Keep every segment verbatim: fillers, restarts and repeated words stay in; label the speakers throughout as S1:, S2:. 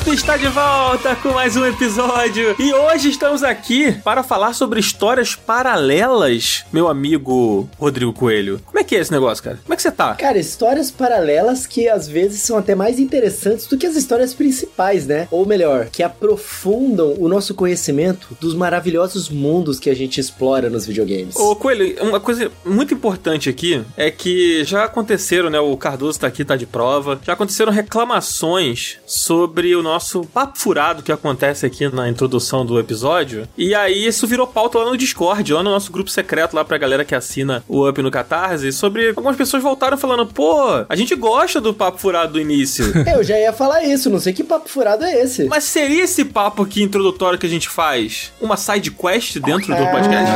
S1: Up está de volta com mais um episódio. E hoje estamos aqui para falar sobre histórias paralelas, meu amigo Rodrigo Coelho. Como é que é esse negócio, cara? Como é que você tá?
S2: Cara, histórias paralelas que às vezes são até mais interessantes do que as histórias principais, né? Ou melhor, que aprofundam o nosso conhecimento dos maravilhosos mundos que a gente explora nos videogames.
S1: Ô Coelho, uma coisa muito importante aqui é que já aconteceram, né? O Cardoso tá aqui, tá de prova. Já aconteceram reclamações sobre o nosso papo furado que acontece aqui na introdução do episódio. E aí isso virou pauta lá no Discord, lá no nosso grupo secreto, lá pra galera que assina o Up no Catarse, sobre algumas pessoas voltaram falando, pô, a gente gosta do papo furado do início.
S2: Eu já ia falar isso, não sei que papo furado é esse.
S1: Mas seria esse papo aqui introdutório que a gente faz uma side quest dentro do podcast?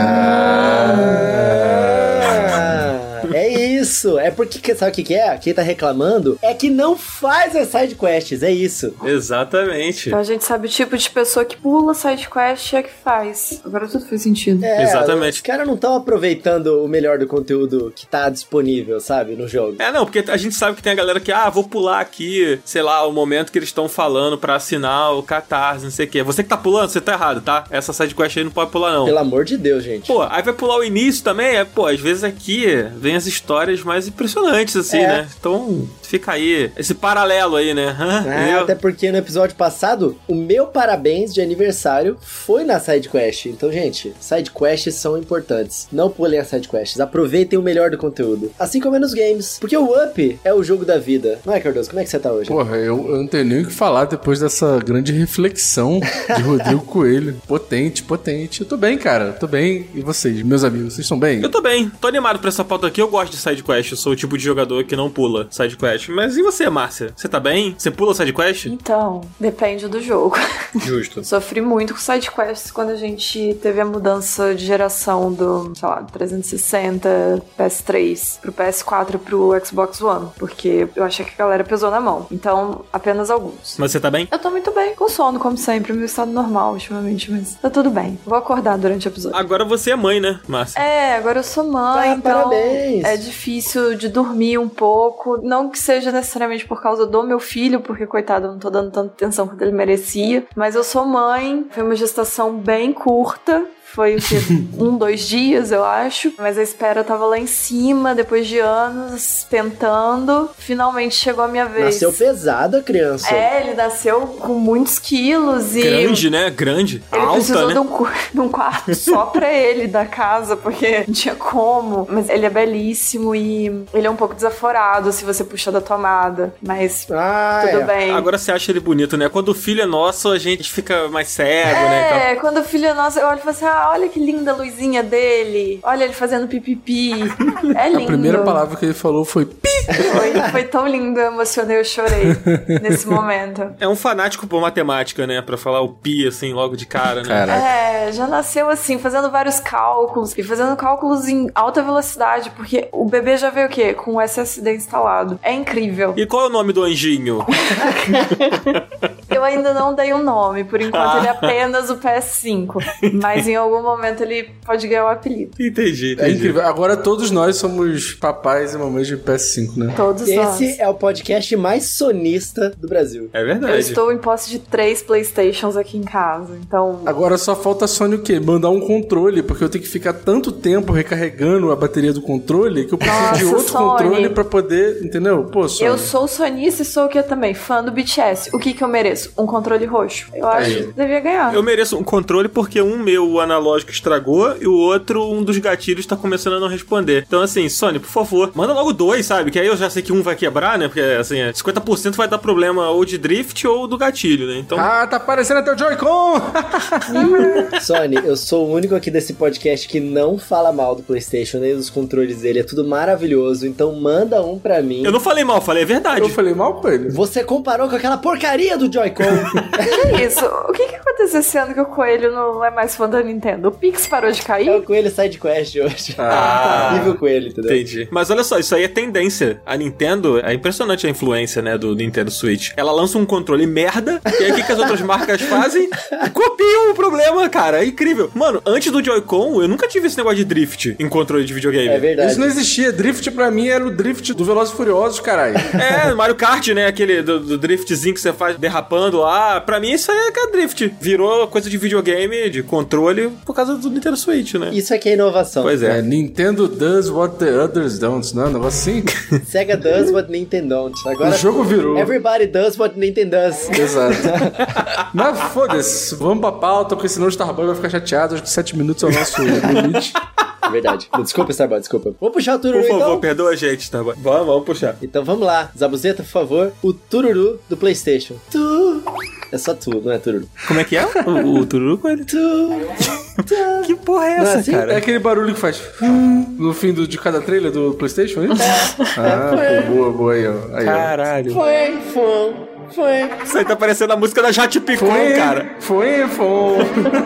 S2: Ah, é isso. É porque, sabe o que que é? Quem tá reclamando é que não faz as side quests, é isso.
S1: Exatamente.
S3: Então a gente sabe o tipo de pessoa que pula side quest e é que faz. Agora tudo faz sentido.
S2: É,
S1: exatamente.
S2: Os caras não estão aproveitando o melhor do conteúdo que tá disponível, sabe, no jogo.
S1: É, não, porque a gente sabe que tem a galera que, ah, vou pular aqui, sei lá, o momento que eles estão falando pra assinar o Catarse, não sei o quê. Você que tá pulando, você tá errado, tá? Essa side quest aí não pode pular, não.
S2: Pelo amor de Deus, gente.
S1: Pô, aí vai pular o início também, é, pô, às vezes aqui vem as histórias mais impressionantes, assim,
S2: é.
S1: né? Então, fica aí, esse paralelo aí, né?
S2: É, até porque no episódio passado, o meu parabéns de aniversário foi na side quest. Então, gente, side quests são importantes. Não pulem as side quests, aproveitem o melhor do conteúdo. Assim como é nos games. Porque o Up é o jogo da vida. Não é, Cardoso? Como é que você tá hoje?
S4: Porra, eu, eu não tenho nem o que falar depois dessa grande reflexão de Rodrigo Coelho. Potente, potente. Eu tô bem, cara. Tô bem. E vocês, meus amigos, vocês estão bem?
S1: Eu tô bem. Tô animado pra essa pauta aqui. Eu gosto de side quest. Eu sou o tipo de jogador que não pula side quest. Mas e você, Márcia? Você tá bem? Você pula side quest?
S3: Então, depende do jogo.
S1: Justo.
S3: Sofri muito com side quests quando a gente teve a mudança de geração do, sei lá, trezentos e sessenta, P S três pro P S quatro pro Xbox One. Porque eu achei que a galera pesou na mão. Então, apenas alguns.
S1: Mas você tá bem?
S3: Eu tô muito bem. Com sono, como sempre. Meu estado normal, ultimamente. Mas tá tudo bem. Vou acordar durante o episódio.
S1: Agora você é mãe, né, Márcia?
S3: É, agora eu sou mãe,
S2: Ah,
S3: então
S2: parabéns.
S3: é difícil de dormir um pouco. Não que seja necessariamente por causa do meu filho, porque, coitado, eu não tô dando tanta atenção quanto ele merecia. Mas eu sou mãe, foi uma gestação bem curta. Foi o quê? Um, dois dias, eu acho. Mas a espera tava lá em cima, depois de anos tentando. Finalmente chegou a minha vez.
S2: Nasceu pesada, criança.
S3: É, ele nasceu com muitos quilos e...
S1: Grande, né? Grande.
S3: Ele
S1: Alta,
S3: precisou
S1: né?
S3: de, um, de um quarto só pra ele da casa, porque não tinha como. Mas ele é belíssimo e ele é um pouco desaforado se você puxar da tomada. Mas
S2: Ah,
S3: tudo
S2: é.
S3: bem.
S1: Agora você acha ele bonito, né? Quando o filho é nosso, a gente fica mais cego, né?
S3: É, quando o filho é nosso, eu olho e falo assim, ah, olha que linda a luzinha dele. Olha ele fazendo pipipi. É lindo.
S4: A primeira palavra que ele falou foi pi.
S3: Foi, foi tão lindo, eu emocionei, eu chorei nesse momento.
S1: É um fanático por matemática, né? Pra falar o pi, assim, logo de cara, né?
S4: Caraca.
S3: É, já nasceu assim, fazendo vários cálculos e fazendo cálculos em alta velocidade, porque o bebê já veio o quê? Com o S S D instalado. É incrível.
S1: E qual é o nome do anjinho?
S3: Eu ainda não dei um nome, por enquanto ele é apenas o P S cinco, mas em algum momento ele pode ganhar o apelido.
S1: Entendi, entendi.
S4: É incrível. Agora todos nós somos papais e mamães de P S cinco, né?
S3: Todos nós.
S2: Esse é o podcast mais sonista do Brasil.
S1: É verdade.
S3: Eu estou em posse de três Playstations aqui em casa, então...
S4: Agora só falta a Sony o quê? Mandar um controle, porque eu tenho que ficar tanto tempo recarregando a bateria do controle que eu preciso
S3: Nossa,
S4: de outro
S3: Sony.
S4: controle pra poder, entendeu? Pô, Sony.
S3: Eu sou sonista e sou o que também? Fã do B T S. O que que eu mereço? Um controle roxo. Eu acho
S4: Aí.
S3: que devia ganhar.
S1: Eu mereço um controle porque um meu o analógico estragou e o outro, um dos gatilhos tá começando a não responder. Então assim, Sony, por favor, manda logo dois, sabe? Que aí eu já sei que um vai quebrar, né? Porque assim, cinquenta por cento vai dar problema ou de drift ou do gatilho, né? Então...
S4: Ah, tá aparecendo até o Joy-Con!
S2: Sony, eu sou o único aqui desse podcast que não fala mal do PlayStation nem dos controles dele. É tudo maravilhoso. Então manda um pra mim.
S1: Eu não falei mal, falei a verdade.
S4: Eu falei mal com ele.
S2: Você comparou com aquela porcaria do Joy-Con.
S3: Que isso? O que que aconteceu esse ano que o Coelho não é mais fã da Nintendo? O Pix parou de
S2: É
S3: cair?
S2: o Coelho Side Quest hoje.
S1: Ah,
S2: Nível Coelho, entendeu?
S1: entendi. Mas olha só, isso aí é tendência. A Nintendo, é impressionante a influência, né, do Nintendo Switch. Ela lança um controle merda, e aí o que, que as outras marcas fazem? Copiam o problema, cara. É incrível. Mano, antes do Joy-Con, eu nunca tive esse negócio de drift em controle de videogame.
S2: É verdade.
S4: Isso não existia. Drift pra mim era o drift do Velozes e Furiosos, caralho.
S1: É, Mario Kart, né? Aquele do, do driftzinho que você faz derrapando voando lá. Pra mim, isso aí é que é drift. Virou coisa de videogame, de controle, por causa do Nintendo Switch, né?
S2: Isso aqui é inovação.
S1: Pois é.
S4: É, Nintendo does what the others don't, não é um negócio assim?
S2: Sega does what Nintendo don't. Agora,
S4: O jogo virou.
S2: Everybody does what Nintendo does.
S4: Exato. Mas foda-se, vamos pra pauta, porque senão o Starboy vai ficar chateado. Acho que sete minutos é o nosso limite.
S2: Verdade. Desculpa, Starboy, desculpa. Vamos puxar o tururu,
S1: Por favor,
S2: então?
S1: perdoa a gente, Starboy. Vamos, vamos puxar.
S2: Então vamos lá. Zabuzeta, por favor. O tururu do PlayStation. Tu. É só tu, não é tururu.
S1: Como é que é o, o tururu com ele?
S2: Tu.
S1: Que porra é
S2: Não é
S1: essa,
S2: assim?
S1: cara?
S4: É aquele barulho que faz no fim do, de cada trailer do PlayStation, é isso? Ah, pô, boa, boa aí, ó. Aí, ó.
S1: Caralho.
S2: Foi, foi, foi.
S1: Isso aí tá parecendo a música da Jati Picon,
S4: Foi,
S1: cara.
S4: Foi, foi.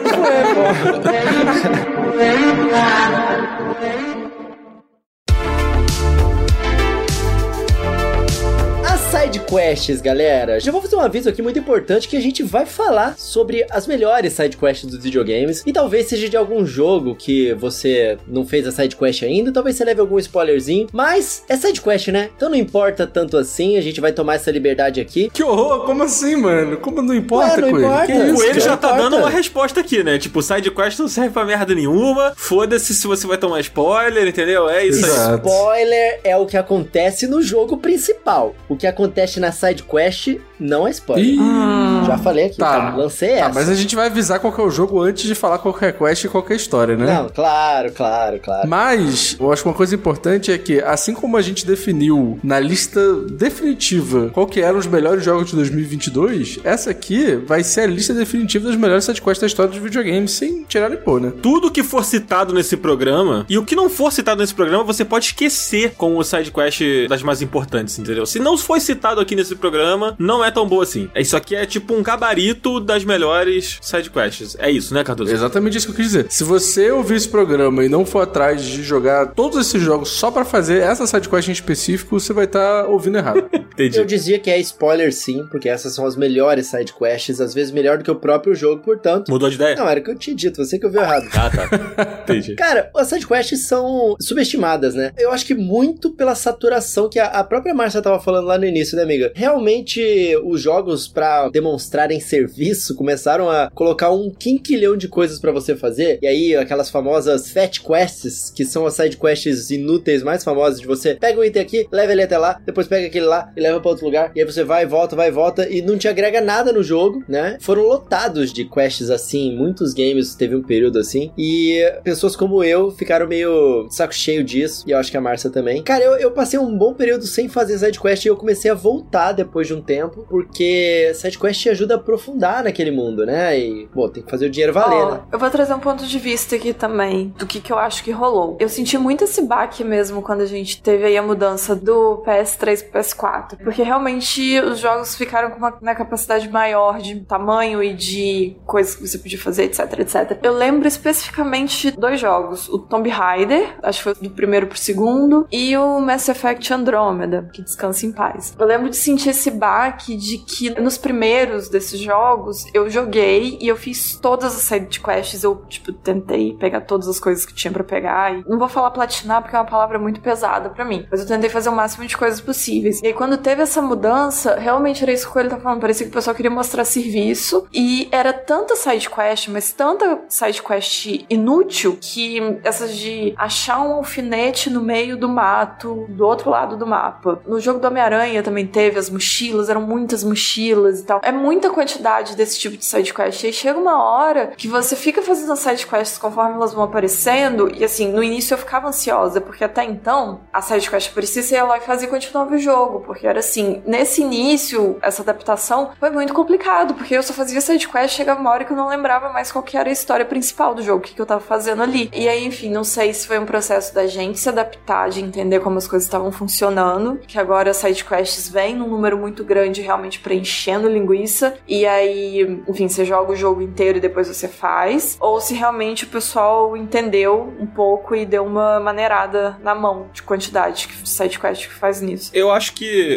S2: Sidequests, galera. Já vou fazer um aviso aqui muito importante que a gente vai falar sobre as melhores sidequests dos videogames e talvez seja de algum jogo que você não fez a sidequest ainda, talvez você leve algum spoilerzinho, mas é sidequest, né? Então não importa tanto assim, a gente vai tomar essa liberdade aqui.
S4: Que horror, como assim, mano? Como não importa,
S2: Ué, não
S4: Coelho?
S2: importa.
S4: Que
S2: É
S1: O
S4: isso,
S1: Coelho
S4: cara?
S1: já tá
S2: importa.
S1: dando uma resposta aqui, né? Tipo, sidequest não serve pra merda nenhuma. Foda-se se você vai tomar spoiler, entendeu? É isso aí.
S4: Exato.
S2: Spoiler é o que acontece no jogo principal. O que acontece na sidequest não é spoiler.
S4: Ih,
S2: Já falei aqui,
S4: Tá.
S2: lancei
S4: Tá,
S2: essa.
S4: mas a gente vai avisar qual que é o jogo antes de falar qualquer quest e qualquer história, né?
S2: Não, claro, claro, claro.
S4: Mas, eu acho que uma coisa importante é que, assim como a gente definiu na lista definitiva qual que eram os melhores jogos de dois mil e vinte e dois, essa aqui vai ser a lista definitiva dos melhores sidequests da história dos videogames, sem tirar nem pôr, né?
S1: Tudo que for citado nesse programa, e o que não for citado nesse programa, você pode esquecer com o sidequest das mais importantes, entendeu? Se não foi citado aqui nesse programa, não é tão boa assim. Isso aqui é tipo um gabarito das melhores sidequests. É isso, né, Cardoso?
S4: Exatamente isso que eu quis dizer. Se você ouvir esse programa e não for atrás de jogar todos esses jogos só pra fazer essa sidequest em específico, você vai estar ouvindo errado.
S1: Entendi.
S2: Eu dizia que é spoiler sim, porque essas são as melhores sidequests, às vezes melhor do que o próprio jogo, portanto...
S1: Mudou de ideia?
S2: Não, era o que eu tinha dito, você que ouviu errado.
S1: Ah, tá. Entendi.
S2: Cara, as sidequests são subestimadas, né? Eu acho que muito pela saturação que a, a própria Márcia tava falando lá no início, né, amiga? Realmente, os jogos, pra demonstrarem serviço, começaram a colocar um quinquilhão de coisas pra você fazer. E aí, aquelas famosas Fat Quests, que são as sidequests inúteis mais famosas de você. Pega um item aqui, leva ele até lá, depois pega aquele lá e leva pra outro lugar. E aí você vai, volta, vai, volta e não te agrega nada no jogo, né? Foram lotados de quests assim, muitos games teve um período assim. E pessoas como eu ficaram meio saco cheio disso. E eu acho que a Márcia também. Cara, eu, eu passei um bom período sem fazer sidequest e eu comecei a voltar depois de um tempo, porque sidequest te ajuda a aprofundar naquele mundo, né? E, bom, tem que fazer o dinheiro valer,
S3: Ó,
S2: né?
S3: eu vou trazer um ponto de vista aqui também, do que, que eu acho que rolou. Eu senti muito esse baque mesmo quando a gente teve aí a mudança do P S três pro P S quatro, porque realmente os jogos ficaram com uma, uma capacidade maior de tamanho e de coisas que você podia fazer, etc, etcétera. Eu lembro especificamente dois jogos, o Tomb Raider, acho que foi do primeiro pro segundo, e o Mass Effect Andromeda, que descansa em paz. Eu lembro de sentir esse baque de que nos primeiros desses jogos eu joguei e eu fiz todas as sidequests, eu, tipo, tentei pegar todas as coisas que tinha pra pegar, e não vou falar platinar porque é uma palavra muito pesada pra mim, mas eu tentei fazer o máximo de coisas possíveis. E aí quando teve essa mudança, realmente era isso que o Coelho tá falando, parecia que o pessoal queria mostrar serviço, e era tanta sidequest, mas tanta sidequest inútil, que essas de achar um alfinete no meio do mato, do outro lado do mapa. No jogo do Homem-Aranha também teve as mochilas, eram muitas mochilas e tal. É muita quantidade desse tipo de sidequest. E aí chega uma hora que você fica fazendo as sidequests conforme elas vão aparecendo, e assim, no início eu ficava ansiosa, porque até então, a sidequest aparecia, você ia lá e fazia e continuava o jogo, porque era assim, nesse início, essa adaptação foi muito complicado, porque eu só fazia sidequest, chegava uma hora que eu não lembrava mais qual que era a história principal do jogo, o que, que eu tava fazendo ali. E aí, enfim, não sei se foi um processo da gente se adaptar, de entender como as coisas estavam funcionando, que agora as sidequests vêm num número muito grande, realmente preenchendo linguiça, e aí, enfim, você joga o jogo inteiro e depois você faz, ou se realmente o pessoal entendeu um pouco e deu uma maneirada na mão de quantidade de sidequest que faz nisso.
S1: Eu acho que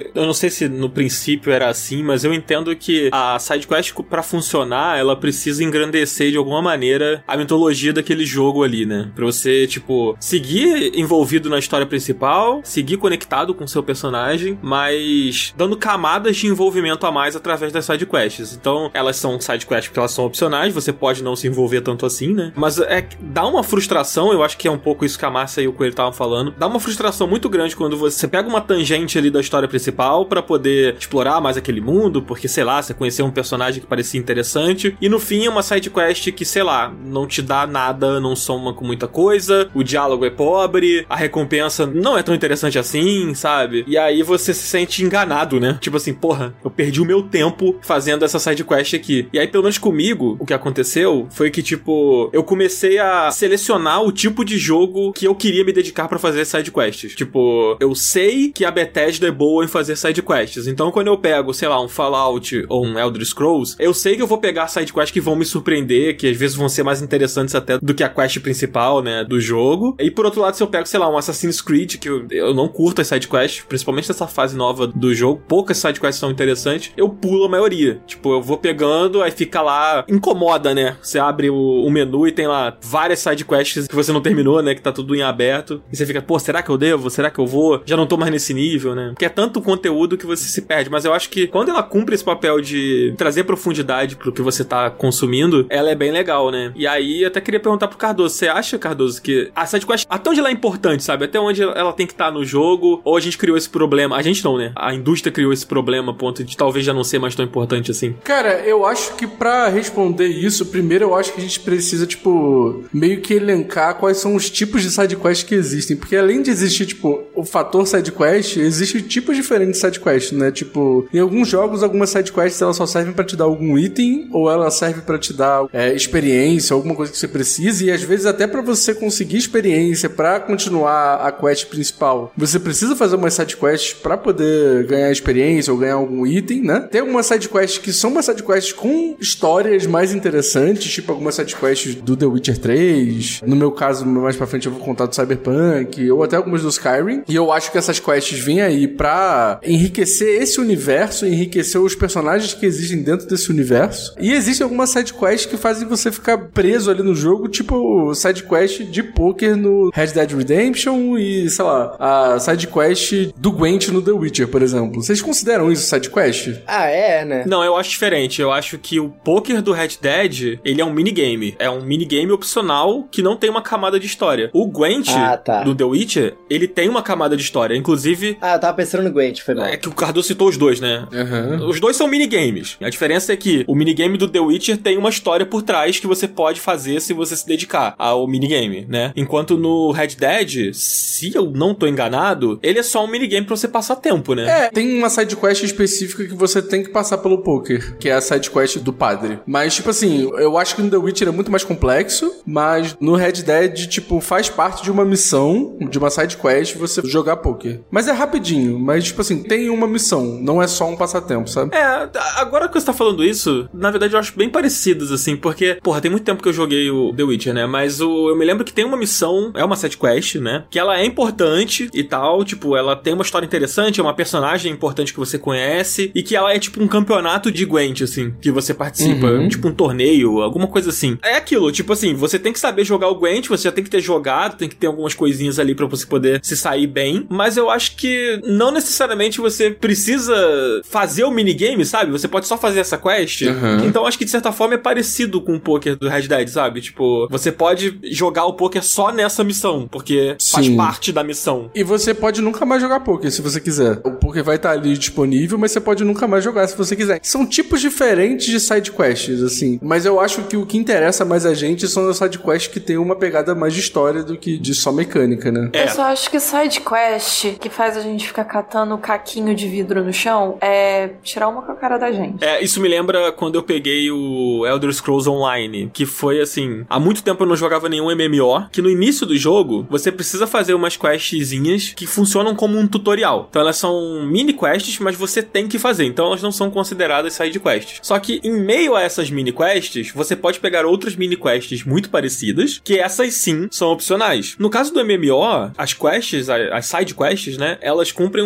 S1: que, eu não sei se no princípio era assim, mas eu entendo que a sidequest, pra funcionar, ela precisa engrandecer de alguma maneira a mitologia daquele jogo ali, né? Pra você, tipo, seguir envolvido na história principal, seguir conectado com o seu personagem, mas dando camadas de envolvimento a mais através das sidequests. Então, elas são sidequests porque elas são opcionais, você pode não se envolver tanto assim, né? Mas é, dá uma frustração, eu acho que é um pouco isso que a Márcia e o Coelho estavam falando, dá uma frustração muito grande quando você pega uma tangente ali da história principal pra poder explorar mais aquele mundo, porque, sei lá, você conheceu um personagem que parecia interessante, e no fim é uma sidequest que, sei lá, não te dá nada, não soma com muita coisa, o diálogo é pobre, a recompensa não é tão interessante assim, sabe? E aí você se sente enganado, né? Tipo assim, porra, eu perdi o meu tempo fazendo essa sidequest aqui. E aí, pelo menos comigo, o que aconteceu foi que, tipo, eu comecei a selecionar o tipo de jogo que eu queria me dedicar pra fazer sidequests. Tipo, eu sei que a Bethesda é boa em fazer sidequests, então quando eu pego, sei lá, um Fallout ou um Elder Scrolls, eu sei que eu vou pegar sidequests que vão me surpreender, que às vezes vão ser mais interessantes até do que a quest principal, né, do jogo. E por outro lado, se eu pego, sei lá, um Assassin's Creed, que eu, eu não curto as sidequests, principalmente nessa fase nova do jogo, poucas sidequests são interessantes, eu pulo a maioria. Tipo, eu vou pegando, aí fica lá, incomoda, né? Você abre o, o menu e tem lá várias sidequests que você não terminou, né, que tá tudo em aberto, e você fica, pô, será que eu devo? Será que eu vou? Já não tô mais nesse nível, né? Porque é tanto conteúdo que você se perde, mas eu acho que quando ela cumpre esse papel de trazer profundidade pro que você tá consumindo, ela é bem legal, né? E aí, eu até queria perguntar pro Cardoso, você acha, Cardoso, que a sidequest, até onde ela é importante, sabe? Até onde ela tem que estar no jogo, ou a gente criou esse problema? A gente não, né? A indústria criou esse problema a ponto de talvez já não ser mais tão importante assim.
S4: Cara, eu acho que pra responder isso, primeiro eu acho que a gente precisa, tipo, meio que elencar quais são os tipos de sidequest que existem, porque além de existir, tipo, o fator sidequest, existem tipos diferentes de sidequest, né? Tipo, em alguns jogos, algumas sidequests elas só servem pra te dar algum item, ou ela serve pra te dar é, experiência, alguma coisa que você precise, e às vezes até pra você conseguir experiência, pra continuar a quest principal, você precisa fazer umas sidequests pra poder ganhar experiência ou ganhar algum item, né? Tem algumas sidequests que são umas sidequests com histórias mais interessantes, tipo algumas sidequests do The Witcher três, no meu caso, mais pra frente eu vou contar do Cyberpunk, ou até algumas do Skyrim, e eu acho que essas quests vêm aí pra enriquecer esse universo, enriquecer os personagens que existem dentro desse universo, e existem algumas sidequests que fazem você ficar preso ali no jogo, tipo sidequest de poker no Red Dead Redemption e, sei lá, a sidequest do Gwent no The Witcher, por exemplo. Vocês consideram isso sidequest?
S2: Ah, é, né?
S1: Não, eu acho diferente. Eu acho que o poker do Red Dead, ele é um minigame. É um minigame opcional que não tem uma camada de história. O Gwent,
S2: ah, tá.
S1: do The Witcher, ele tem uma camada de história. Inclusive...
S2: Ah, eu tava pensando no Gwent, foi mal.
S1: É que o Cardoso citou os dois, né?
S4: Uhum.
S1: Os dois são minigames. A diferença é que o minigame do The Witcher tem uma história por trás que você pode fazer se você se dedicar ao minigame, né? Enquanto no Red Dead, se eu não tô enganado, ele é só um minigame pra você passar tempo, né?
S4: É, tem uma sidequest específica que você tem que passar pelo poker, que é a sidequest do padre. Mas, tipo assim, eu acho que no The Witcher é muito mais complexo, mas no Red Dead, tipo, faz parte de uma missão, de uma sidequest, você jogar poker. Mas é rapidinho, mas, tipo assim, tem uma missão, não é só um passatempo, sabe?
S1: É, agora que você tá falando isso, na verdade eu acho bem parecidos, assim, porque, porra, tem muito tempo que eu joguei o The Witcher, né? Mas o, eu me lembro que tem uma missão, é uma sidequest, né? Que ela é importante e tal, tipo, ela tem uma história interessante, é uma personagem importante que você conhece, e que ela é tipo um campeonato de Gwent, assim, que você participa, uhum. Tipo um torneio, alguma coisa assim. É aquilo, tipo assim, você tem que saber jogar o Gwent, você já tem que ter jogado, tem que ter algumas coisinhas ali pra você poder se sair bem, mas eu acho que não necessariamente você precisa fazer o minigame, sabe? Você pode só fazer essa quest. Uhum. Então acho que de certa forma é parecido com o poker do Red Dead, sabe? Tipo, você pode jogar o poker só nessa missão, porque Sim. faz parte da missão.
S4: E você pode nunca mais jogar poker, se você quiser. O poker vai estar ali disponível, mas você pode nunca mais jogar se você quiser. São tipos diferentes de sidequests, assim. Mas eu acho que o que interessa mais a gente são as sidequests que tem uma pegada mais de história do que de só mecânica, né?
S3: É. Eu só acho que sidequest que faz a gente ficar catando caquinho de vidro no chão é tirar uma com a cara da gente.
S1: É, isso me lembra quando eu peguei o Elder Scrolls Online, que foi assim, há muito tempo eu não jogava nenhum M M O, que no início do jogo, você precisa fazer umas questzinhas que funcionam como um tutorial. Então elas são mini quests, mas você tem que fazer, então elas não são consideradas side quests. Só que em meio a essas mini quests, você pode pegar outras mini quests muito parecidas, que essas sim são opcionais. No caso do M M O, as quests, as side quests, né, elas cumprem um papel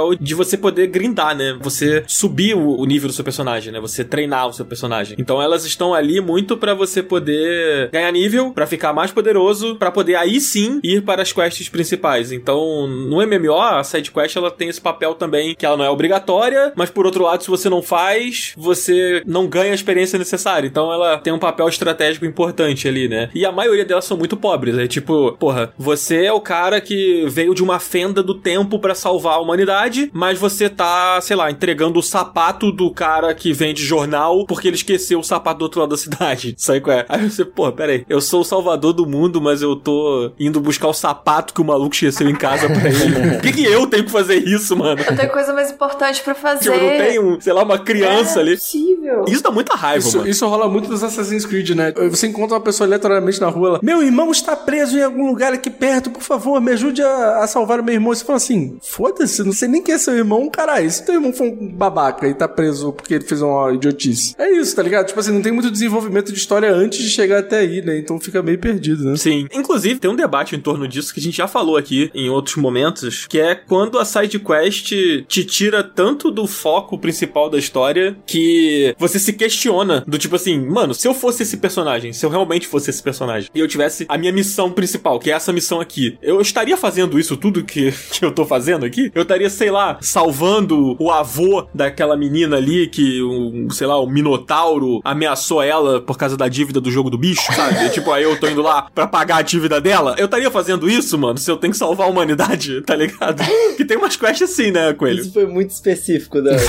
S1: papel de você poder grindar, né? Você subir o, o nível do seu personagem, né? Você treinar o seu personagem. Então elas estão ali muito pra você poder ganhar nível, pra ficar mais poderoso, pra poder aí sim ir para as quests principais. Então, no M M O, a side quest ela tem esse papel também, que ela não é obrigatória, mas por outro lado, se você não faz, você não ganha a experiência necessária. Então ela tem um papel estratégico importante ali, né? E a maioria delas são muito pobres. É tipo, porra, você é o cara que veio de uma fenda do tempo pra salvar a humanidade, mas você tá, sei lá, entregando o sapato do cara que vende jornal porque ele esqueceu o sapato do outro lado da cidade. Sabe qual é? Aí você, pô, pera aí, eu sou o salvador do mundo, mas eu tô indo buscar o sapato que o maluco esqueceu em casa pra ele. Por que que eu tenho que fazer isso, mano?
S3: Eu tenho coisa mais importante pra fazer.
S1: Tipo, não tem, um, sei lá, uma criança
S3: é
S1: ali.
S3: Possível.
S1: Isso dá muita raiva,
S4: isso,
S1: mano.
S4: Isso rola muito dos Assassin's Creed, né? Você encontra uma pessoa aleatoriamente na rua, ela, meu irmão está preso em algum lugar aqui perto, por favor, me ajude a, a salvar o meu irmão. Você fala assim, foda-se, não sei nem quem é seu irmão, caralho. Se teu irmão for um babaca e tá preso porque ele fez uma idiotice. É isso, tá ligado? Tipo assim, não tem muito desenvolvimento de história antes de chegar até aí, né? Então fica meio perdido, né?
S1: Sim. Inclusive, tem um debate em torno disso que a gente já falou aqui em outros momentos, que é quando a side quest te tira tanto do foco principal da história que você se questiona do tipo assim, mano, se eu fosse esse personagem, se eu realmente fosse esse personagem e eu tivesse a minha missão principal, que é essa missão aqui, eu estaria fazendo isso tudo que, que eu tô fazendo aqui? Eu estaria, sei lá, salvando o avô daquela menina ali que, um, sei lá, o Minotauro ameaçou ela por causa da dívida do jogo do bicho, sabe? E, tipo, aí eu tô indo lá pra pagar a dívida dela. Eu estaria fazendo isso, mano, se eu tenho que salvar a humanidade, tá ligado? Que tem umas quests assim, né, Coelho?
S2: Isso foi muito específico, Dan.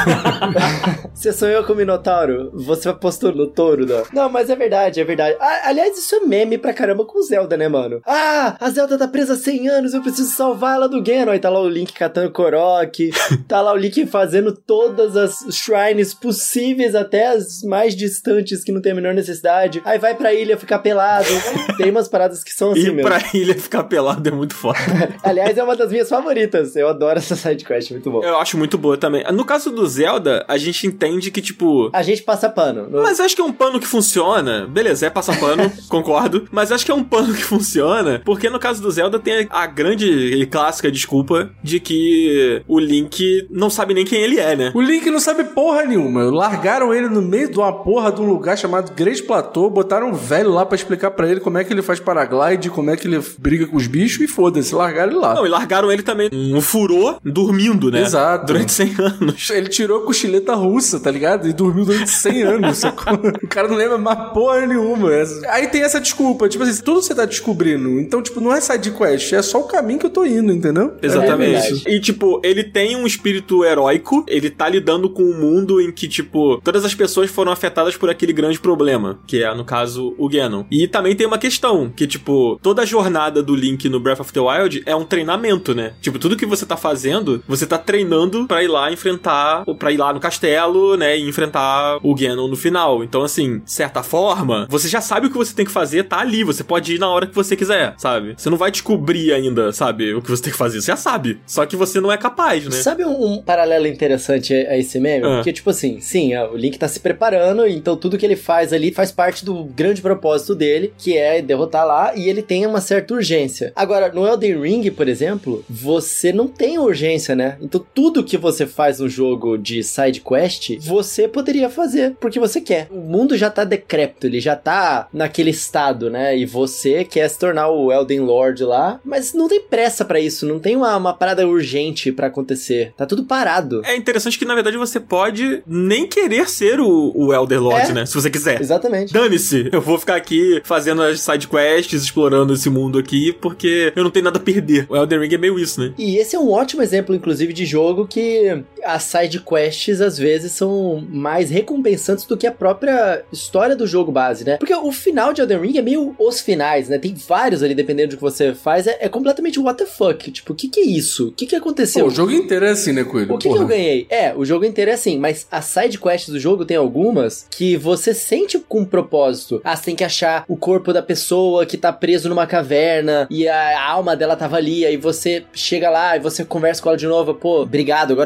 S2: Você sonhou com o Minotauro? Você apostou no touro, Dan? Não, mas é verdade, é verdade. Ah, aliás, isso é meme pra caramba com Zelda, né, mano? Ah, a Zelda tá presa há cem anos, eu preciso salvar ela do Ganon. Aí tá lá o Link catando Korok, tá lá o Link fazendo todas as shrines possíveis, até as mais distantes que não tem a menor necessidade. Aí vai pra ilha ficar pelado. Tem umas paradas que são assim
S1: Ir
S2: mesmo.
S1: pra ilha ficar pelado é muito foda.
S2: Aliás, é uma das minhas favoritas. Eu adoro essa sidequest, muito bom.
S1: Eu acho muito boa também. No caso do Zelda, a gente entende que, tipo...
S2: A gente passa pano. No...
S1: Mas acho que é um pano que funciona. Beleza, é passar pano, concordo. Mas acho que é um pano que funciona, porque no caso do Zelda tem a grande e clássica desculpa de que o Link não sabe nem quem ele é, né?
S4: O Link não sabe porra nenhuma. Largaram ele no meio de uma porra de um lugar chamado Great Plateau, botaram um velho lá pra explicar pra ele como é que ele faz paraglide, como é que ele briga com os bichos e foda-se, largaram ele lá.
S1: Não, e largaram ele também um furor dormindo, né?
S4: Exato.
S1: Durante cem anos.
S4: Ele tirou a cochileta russa, tá ligado? E dormiu durante cem anos. Sacou? O cara não lembra mais porra nenhuma. Aí tem essa desculpa, tipo assim, tudo você tá descobrindo. Então, tipo, não é side quest, é só o caminho que eu tô indo, entendeu?
S1: Exatamente.
S2: É
S1: e, tipo, ele tem um espírito heróico, ele tá lidando com um mundo em que, tipo, todas as pessoas foram afetadas por aquele grande problema, que é, no caso, o Ganon. E também tem uma questão, que, tipo, toda a jornada do Link no Breath of the Wild é um treinamento, né? Tipo, tudo que você tá fazendo, você tá treinando pra ir lá enfrentar, ou pra ir lá no castelo, né, e enfrentar o Ganon no final. Então, assim, de certa forma, você já sabe o que você tem que fazer, tá ali, você pode ir na hora que você quiser, sabe? Você não vai descobrir ainda, sabe, o que você tem que fazer, você já sabe, só que você não é capaz, né?
S2: Sabe um, um paralelo interessante a, a esse meme?
S1: Ah.
S2: Porque, tipo assim, sim, ó, o Link tá se preparando, então tudo que ele faz ali faz parte do grande propósito dele, que é derrotar lá, e ele tem uma certa urgência. Agora, no Elden Ring, por exemplo, você não tem urgência, né? Então tudo que você faz no jogo de side quest, você poderia fazer, porque você quer. O mundo já tá decrépito, ele já tá naquele estado, né? E você quer se tornar o Elden Lord lá, mas não tem pressa pra isso, não tem uma, uma parada urgente pra acontecer. Tá tudo parado.
S1: É interessante que, na verdade, você pode nem querer ser o, o Elder Lord,
S2: É.
S1: né? Se você quiser.
S2: Exatamente.
S1: Dane-se, eu vou ficar aqui fazendo as side quests, explorando esse mundo aqui, porque eu não tenho nada a perder. O Elden Ring é meio isso, né?
S2: E esse é um ótimo exemplo, inclusive, de jogo que as side quests, às vezes, são mais recompensantes do que a própria história do jogo base, né? Porque o final de Elden Ring é meio os finais, né? Tem vários ali, dependendo do que você faz, é, é completamente what the fuck. Tipo, o que que é isso? O que que aconteceu?
S4: Pô, o jogo inteiro é assim, né, Coelho?
S2: O que, que eu ganhei? É, o jogo inteiro é assim, mas as side quests do jogo tem algumas que você sente com um propósito. Ah, você tem que achar o corpo da pessoa que tá preso numa caverna e a alma dela tava ali, aí você chega lá e você conversa com ela de novo, pô, obrigado, agora que você achou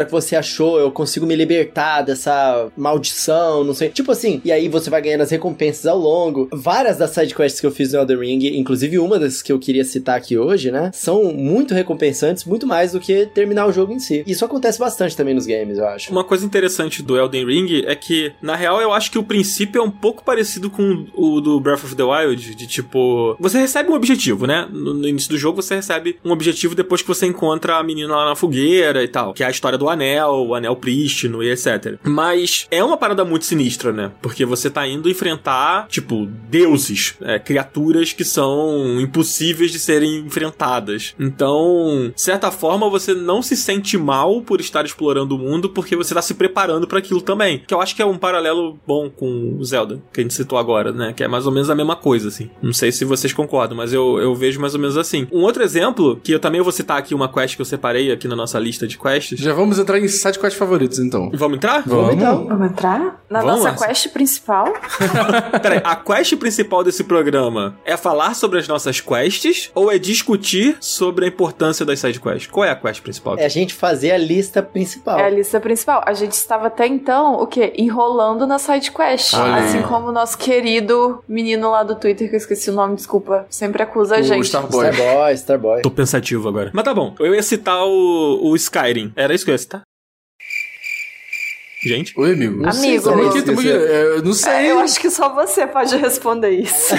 S2: achou, eu consigo me libertar dessa maldição, não sei. Tipo assim, e aí você vai ganhando as recompensas ao longo. Várias das sidequests que eu fiz no Elden Ring, inclusive uma das que eu queria citar aqui hoje, né, são muito recompensantes, muito mais do que terminar o jogo em si. Isso acontece bastante também nos games, eu acho.
S1: Uma coisa interessante do Elden Ring é que, na real, eu acho que o princípio é um pouco parecido com o do Breath of the Wild, de tipo, você recebe um objetivo, né? No, no início do jogo você recebe um objetivo depois que você encontra a menina lá na fogueira e tal, que é a história do anel, o anel prístino e etcétera. Mas é uma parada muito sinistra, né? Porque você tá indo enfrentar, tipo, deuses, é, criaturas que são impossíveis de serem enfrentadas. Então, de certa forma, você não se sente mal por estar explorando o mundo, porque você tá se preparando pra aquilo também. Que eu acho que é um paralelo bom com o Zelda, que a gente citou agora, né? Que é mais ou menos a mesma coisa, assim. Não sei se vocês concordam, mas eu, eu vejo mais ou menos assim. Um outro exemplo, que eu também vou citar aqui uma quest que eu separei aqui na nossa lista de quests.
S4: Já vamos entrar em sidequests favoritos, então.
S1: Vamos entrar?
S2: Vamos, então.
S3: Vamos entrar? Na
S1: Vamos,
S3: nossa
S1: Marcia.
S3: quest principal?
S1: Peraí, a quest principal desse programa é falar sobre as nossas quests ou é discutir sobre a importância das sidequests? Qual é a quest principal aqui?
S2: É a gente fazer a lista principal.
S3: É a lista principal. A gente estava até então, o quê? Enrolando na sidequest.
S4: Olha aí.
S3: Assim como o nosso querido menino lá do Twitter, que eu esqueci o nome, desculpa, sempre acusa a
S4: O
S3: gente.
S4: Starboy.
S2: Starboy, Starboy.
S1: Tô pensativo agora. Mas tá bom. Eu ia citar o, o Skyrim. Era isso que eu ia citar? Gente?
S4: Oi, amigo.
S2: Não sei,
S3: Amigo.
S2: tamo
S4: Tamo aqui, tamo aqui. É, eu não sei.
S3: É, eu acho que só você pode responder isso.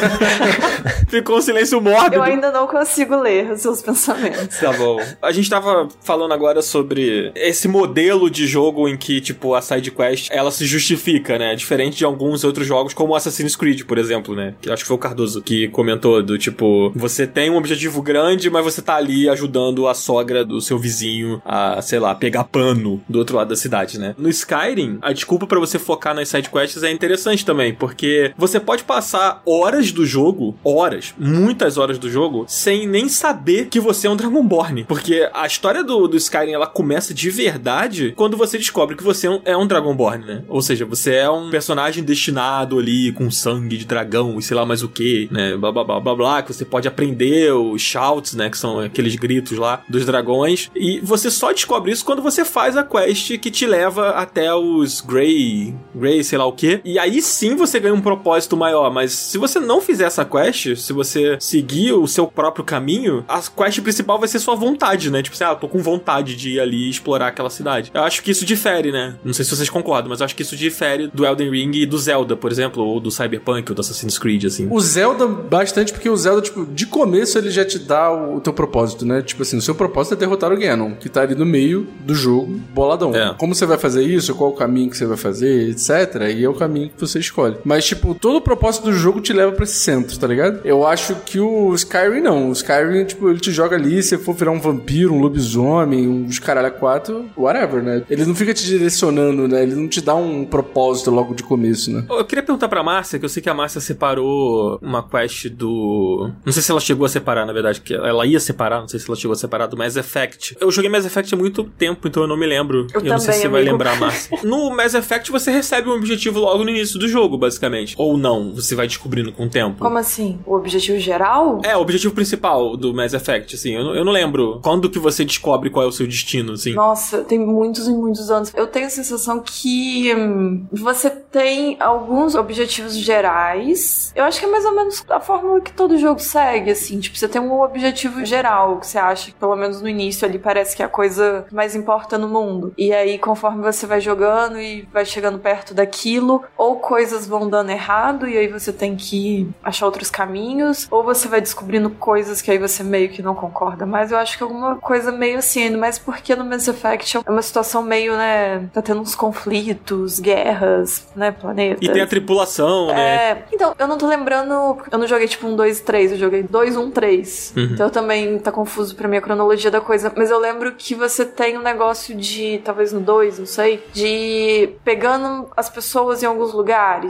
S1: Ficou um silêncio mórbido.
S3: Eu ainda não consigo ler os seus pensamentos.
S1: Tá bom. A gente tava falando agora sobre esse modelo de jogo em que, tipo, a side quest, ela se justifica, né? Diferente de alguns outros jogos, como Assassin's Creed, por exemplo, né? Que acho que foi o Cardoso que comentou do tipo, você tem um objetivo grande, mas você tá ali ajudando a sogra do seu vizinho a, sei lá, pegar pano do outro lado da cidade, né? No Skyrim, a desculpa pra você focar nas side quests é interessante também, porque você pode passar horas do jogo, horas, muitas horas do jogo, sem nem saber que você é um Dragonborn. Porque a história do, do Skyrim, ela começa de verdade quando você descobre que você é um, é um Dragonborn, né? Ou seja, você é um personagem destinado ali com sangue de dragão e sei lá mais o que, né? Blá, blá, blá, blá, blá, que você pode aprender os shouts, né? Que são aqueles gritos lá dos dragões. E você só descobre isso quando você faz a quest que te leva até os Grey, Grey, sei lá o que. E aí sim você ganha um propósito maior. Mas se você não fizer essa quest, se você seguir o seu próprio caminho, a quest principal vai ser sua vontade, né? Tipo assim, ah, eu tô com vontade de ir ali explorar aquela cidade. Eu acho que isso difere, né? Não sei se vocês concordam, mas eu acho que isso difere do Elden Ring e do Zelda, por exemplo, ou do Cyberpunk, ou do Assassin's Creed, assim.
S4: O Zelda, bastante, porque o Zelda, tipo, de começo ele já te dá o teu propósito, né? Tipo assim, o seu propósito é derrotar o Ganon, que tá ali no meio do jogo, boladão.
S1: É.
S4: Como você vai fazer isso, qual o caminho que você vai fazer, etcétera. E é o caminho que você escolhe. Mas, tipo, todo o propósito do jogo te leva pra esse centro, tá ligado? Eu acho que o Skyrim não. O Skyrim, tipo, ele te joga ali, se for virar um vampiro, um lobisomem, uns caralho a quatro, whatever, né? Ele não fica te direcionando, né? Ele não te dá um propósito logo de começo, né?
S1: Eu queria perguntar pra Márcia, que eu sei que a Márcia separou uma quest do... Não sei se ela chegou a separar, na verdade, que ela ia separar, não sei se ela chegou a separar do Mass Effect. Eu joguei Mass Effect há muito tempo, então eu não me lembro.
S3: Eu,
S1: eu não
S3: também,
S1: sei se você
S3: amigo.
S1: vai lembrar, Márcia. No Mass Effect você recebe um objetivo logo no início do jogo, basicamente. Ou não, você vai descobrindo com o tempo.
S3: Como assim? O objetivo geral?
S1: É, o objetivo principal do Mass Effect, assim. Eu não, eu não lembro quando que você descobre qual é o seu destino, assim.
S3: Nossa, tem muitos e muitos anos. Eu tenho a sensação que hum, você tem alguns objetivos gerais. Eu acho que é mais ou menos a fórmula que todo jogo segue, assim. Tipo, você tem um objetivo geral que você acha que, pelo menos no início ali, parece que é a coisa que mais importa no mundo. E aí, conforme você vai jogando e vai chegando perto daquilo, ou coisas vão dando errado e aí você tem que achar outros caminhos, ou você vai descobrindo coisas que aí você meio que não concorda. Mas eu acho que alguma coisa meio assim, mas porque no Mass Effect é uma situação meio, né, tá tendo uns conflitos, guerras, né, planetas.
S1: E tem a tripulação, né?
S3: É, então, eu não tô lembrando, eu não joguei tipo um dois, três, eu joguei dois, um, três.
S1: Uhum.
S3: Então também tá confuso pra mim a cronologia da coisa, mas eu lembro que você tem um negócio de, talvez no dois, não sei, de pegando as pessoas em alguns lugares.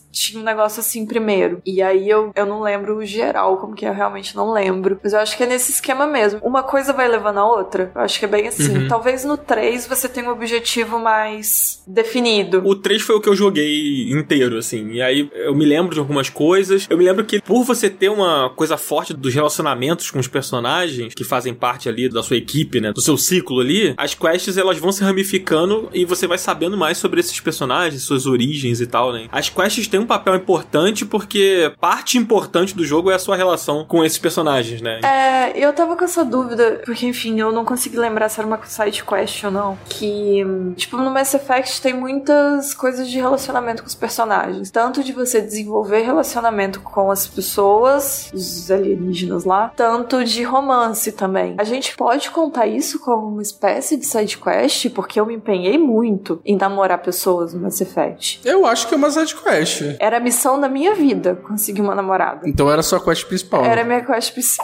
S3: tinha um negócio assim primeiro. E aí eu, eu não lembro o geral, como que é, eu realmente não lembro. Mas eu acho que é nesse esquema mesmo. Uma coisa vai levando a outra. Eu acho que é bem assim. Uhum. Talvez no três você tenha um objetivo mais definido.
S1: O três foi o que eu joguei inteiro, assim. E aí eu me lembro de algumas coisas. Eu me lembro que por você ter uma coisa forte dos relacionamentos com os personagens, que fazem parte ali da sua equipe, né? Do seu ciclo ali, as quests elas vão se ramificando e você vai sabendo mais sobre esses personagens, suas origens e tal, né? As quests têm um papel importante porque parte importante do jogo é a sua relação com esses personagens, né?
S3: É, eu tava com essa dúvida, porque enfim, eu não consegui lembrar se era uma side quest ou não, que, tipo, no Mass Effect tem muitas coisas de relacionamento com os personagens, tanto de você desenvolver relacionamento com as pessoas, os alienígenas lá, tanto de romance também. A gente pode contar isso como uma espécie de side quest, porque eu me empenhei muito em namorar pessoas no Mass Effect.
S4: Eu acho que é uma side quest.
S3: Era a missão da minha vida, conseguir uma namorada.
S4: Então era a sua quest principal.
S3: Era a minha quest principal.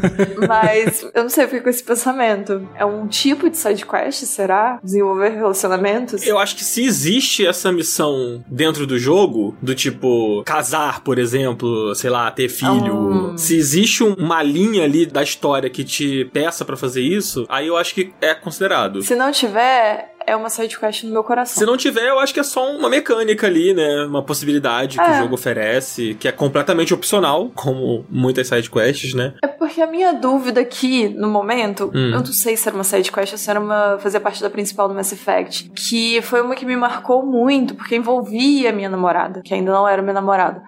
S3: Mas eu não sei, eu fiquei com esse pensamento. É um tipo de side quest, será? Desenvolver relacionamentos?
S1: Eu acho que se existe essa missão dentro do jogo, do tipo casar, por exemplo, sei lá, ter filho, um... se existe uma linha ali da história que te peça pra fazer isso, aí eu acho que é considerado.
S3: Se não tiver, é uma side quest no meu coração.
S1: Se não tiver, eu acho que é só uma mecânica ali, né? Uma possibilidade que
S3: é.
S1: o jogo oferece, que é completamente opcional, como muitas side quests, né?
S3: É porque a minha dúvida aqui, no momento, hum. eu não sei se era uma side quest ou se era uma fazer parte da principal do Mass Effect, que foi uma que me marcou muito, porque envolvia a minha namorada, que ainda não era minha namorada.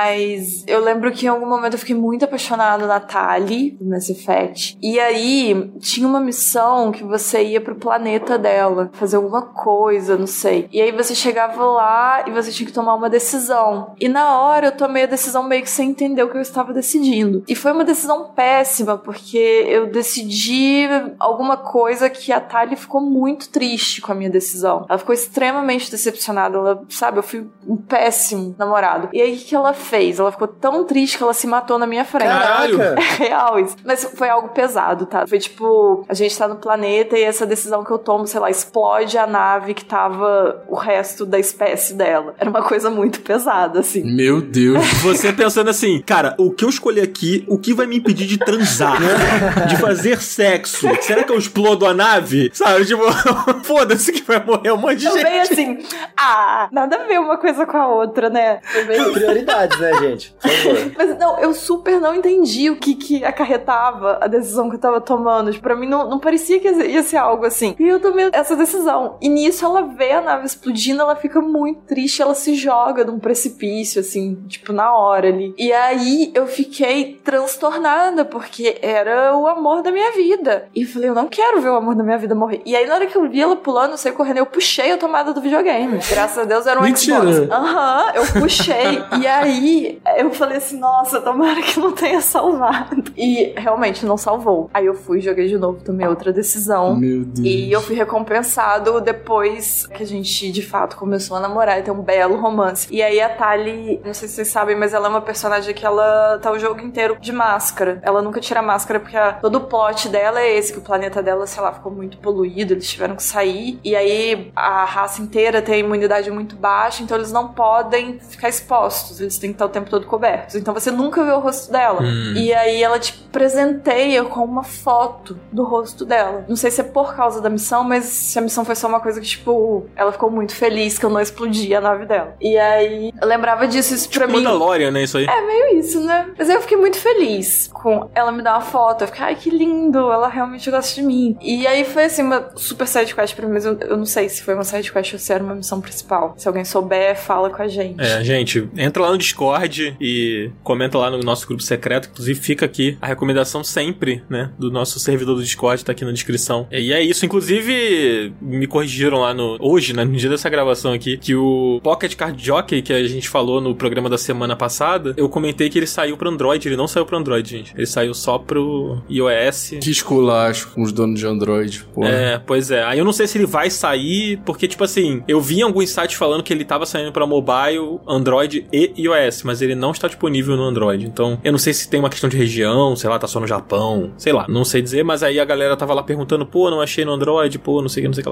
S3: Mas eu lembro que em algum momento eu fiquei muito apaixonada na Tali, do Mass Effect. E aí, tinha uma missão que você ia pro planeta dela, fazer alguma coisa, não sei. E aí você chegava lá e você tinha que tomar uma decisão. E na hora eu tomei a decisão meio que sem entender o que eu estava decidindo. E foi uma decisão péssima, porque eu decidi alguma coisa que a Tali ficou muito triste com a minha decisão. Ela ficou extremamente decepcionada. Ela, sabe, eu fui um péssimo namorado. E aí o que ela fez? Ela ficou tão triste que ela se matou na minha frente.
S1: Caralho!
S3: É real isso. Mas foi algo pesado, tá? Foi tipo, a gente tá no planeta e essa decisão que eu tomo, sei lá, explode a nave que tava o resto da espécie dela. Era uma coisa muito pesada, assim.
S4: Meu Deus.
S1: Você pensando assim, cara, o que eu escolhi aqui, o que vai me impedir de transar? De fazer sexo? Será que eu explodo a nave? Sabe, tipo, foda-se que vai morrer um monte de
S3: eu
S1: gente.
S3: Bem assim, ah, nada a ver uma coisa com a outra, né?
S2: Bem prioridades, né, gente? Por favor.
S3: Mas não, eu super não entendi o que que acarretava a decisão que eu tava tomando. Tipo, pra mim não, não parecia que ia ser algo assim. E eu tomei essa decisão. E nisso ela vê a nave explodindo, ela fica muito triste, ela se joga num precipício, assim, tipo, na hora ali. E aí eu fiquei transtornada, porque era o amor da minha vida. E eu falei, eu não quero ver o amor da minha vida morrer. E aí na hora que eu vi ela pulando, eu saí correndo, eu puxei a tomada do videogame. Graças a Deus era um
S4: Mentira.
S3: Xbox. Aham, uhum, eu puxei. E aí eu falei assim, nossa, tomara que não tenha salvado. E realmente não salvou. Aí eu fui, joguei de novo, tomei outra decisão.
S4: Meu Deus.
S3: E eu fui recompensado depois que a gente, de fato, começou a namorar e ter um belo romance. E aí a Tali, não sei se vocês sabem, mas ela é uma personagem que ela tá o jogo inteiro de máscara. Ela nunca tira máscara porque a, todo o plot dela é esse, que o planeta dela, sei lá, ficou muito poluído, eles tiveram que sair. E aí a raça inteira tem a imunidade muito baixa, então eles não podem ficar expostos, eles têm que estar o tempo todo cobertos. Então você nunca vê o rosto dela. Hum. E aí ela te presenteia com uma foto do rosto dela. Não sei se é por causa da missão, mas se a missão foi só uma coisa que, tipo, ela ficou muito feliz que eu não explodi a nave dela. E aí, eu lembrava disso, isso
S1: tipo
S3: pra mim...
S1: Mandalorian, né, isso aí?
S3: É, meio isso, né? Mas aí eu fiquei muito feliz com ela me dar uma foto. Eu fiquei, ai, que lindo, ela realmente gosta de mim. E aí foi, assim, uma super sidequest pra mim, mas eu, eu não sei se foi uma sidequest ou se era uma missão principal. Se alguém souber, fala com a gente.
S1: É, gente, entra lá no Discord e comenta lá no nosso grupo secreto. Inclusive, fica aqui a recomendação sempre, né, do nosso servidor do Discord, tá aqui na descrição. E é isso. Inclusive, me corrigiram lá no... Hoje, né, no dia dessa gravação aqui, que o Pocket Card Jockey, que a gente falou no programa da semana passada, eu comentei que ele saiu pro Android. Ele não saiu pro Android, gente. Ele saiu só pro iOS.
S4: Que esculacho com os donos de Android, pô.
S1: É, pois é. Aí eu não sei se ele vai sair, porque, tipo assim, eu vi em alguns sites falando que ele tava saindo pra mobile, Android e iOS, mas ele não está disponível no Android. Então, eu não sei se tem uma questão de região, sei lá, tá só no Japão, sei lá, não sei dizer, mas aí a galera tava lá perguntando, pô, não achei no Android, pô, não sei o que, não sei o que lá.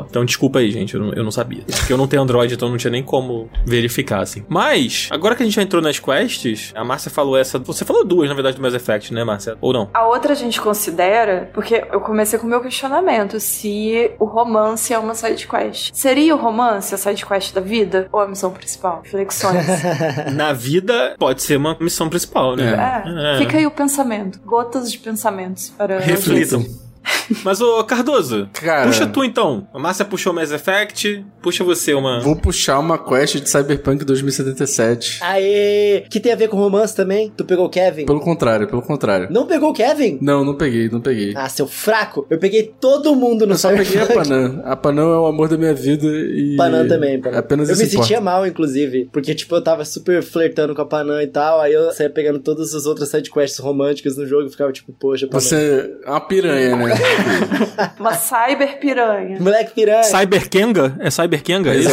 S1: Então desculpa aí, gente, eu não, eu não sabia. Porque eu não tenho Android, então não tinha nem como verificar, assim. Mas, agora que a gente já entrou nas quests, a Márcia falou essa... Você falou duas, na verdade, do Mass Effect, né, Márcia? Ou não?
S3: A outra a gente considera, porque eu comecei com o meu questionamento, se o romance é uma sidequest. Seria o romance a sidequest da vida? Ou a missão principal? Flexões.
S1: Na vida, pode ser uma missão principal, né?
S3: É. é. Fica aí o pensamento. Gotas de pensamentos para...
S1: Reflitam. Mas, ô Cardoso,
S4: Cara,
S1: puxa tu então. A Márcia puxou Mass Effect, puxa você uma...
S4: Vou puxar uma quest de Cyberpunk dois mil e setenta e sete.
S2: Aê! Que tem a ver com romance também? Tu pegou o Kevin?
S4: Pelo contrário, pelo contrário.
S2: Não pegou o Kevin?
S4: Não, não peguei, não peguei.
S2: Ah, seu fraco. Eu peguei todo mundo no
S4: Eu só
S2: Cyberpunk.
S4: peguei a Panam. A Panam é o amor da minha vida e...
S2: Panam também, Panam.
S4: Apenas
S2: eu
S4: isso
S2: me sentia
S4: importa.
S2: mal, inclusive, porque, tipo, eu tava super flertando com a Panam e tal, aí eu saía pegando todas as outras sidequests românticas no jogo e ficava tipo, poxa, Panam.
S4: Você é uma piranha, né?
S3: Uma cyber piranha.
S2: Moleque piranha.
S1: Cyberkenga? É Cyberkenga, é isso?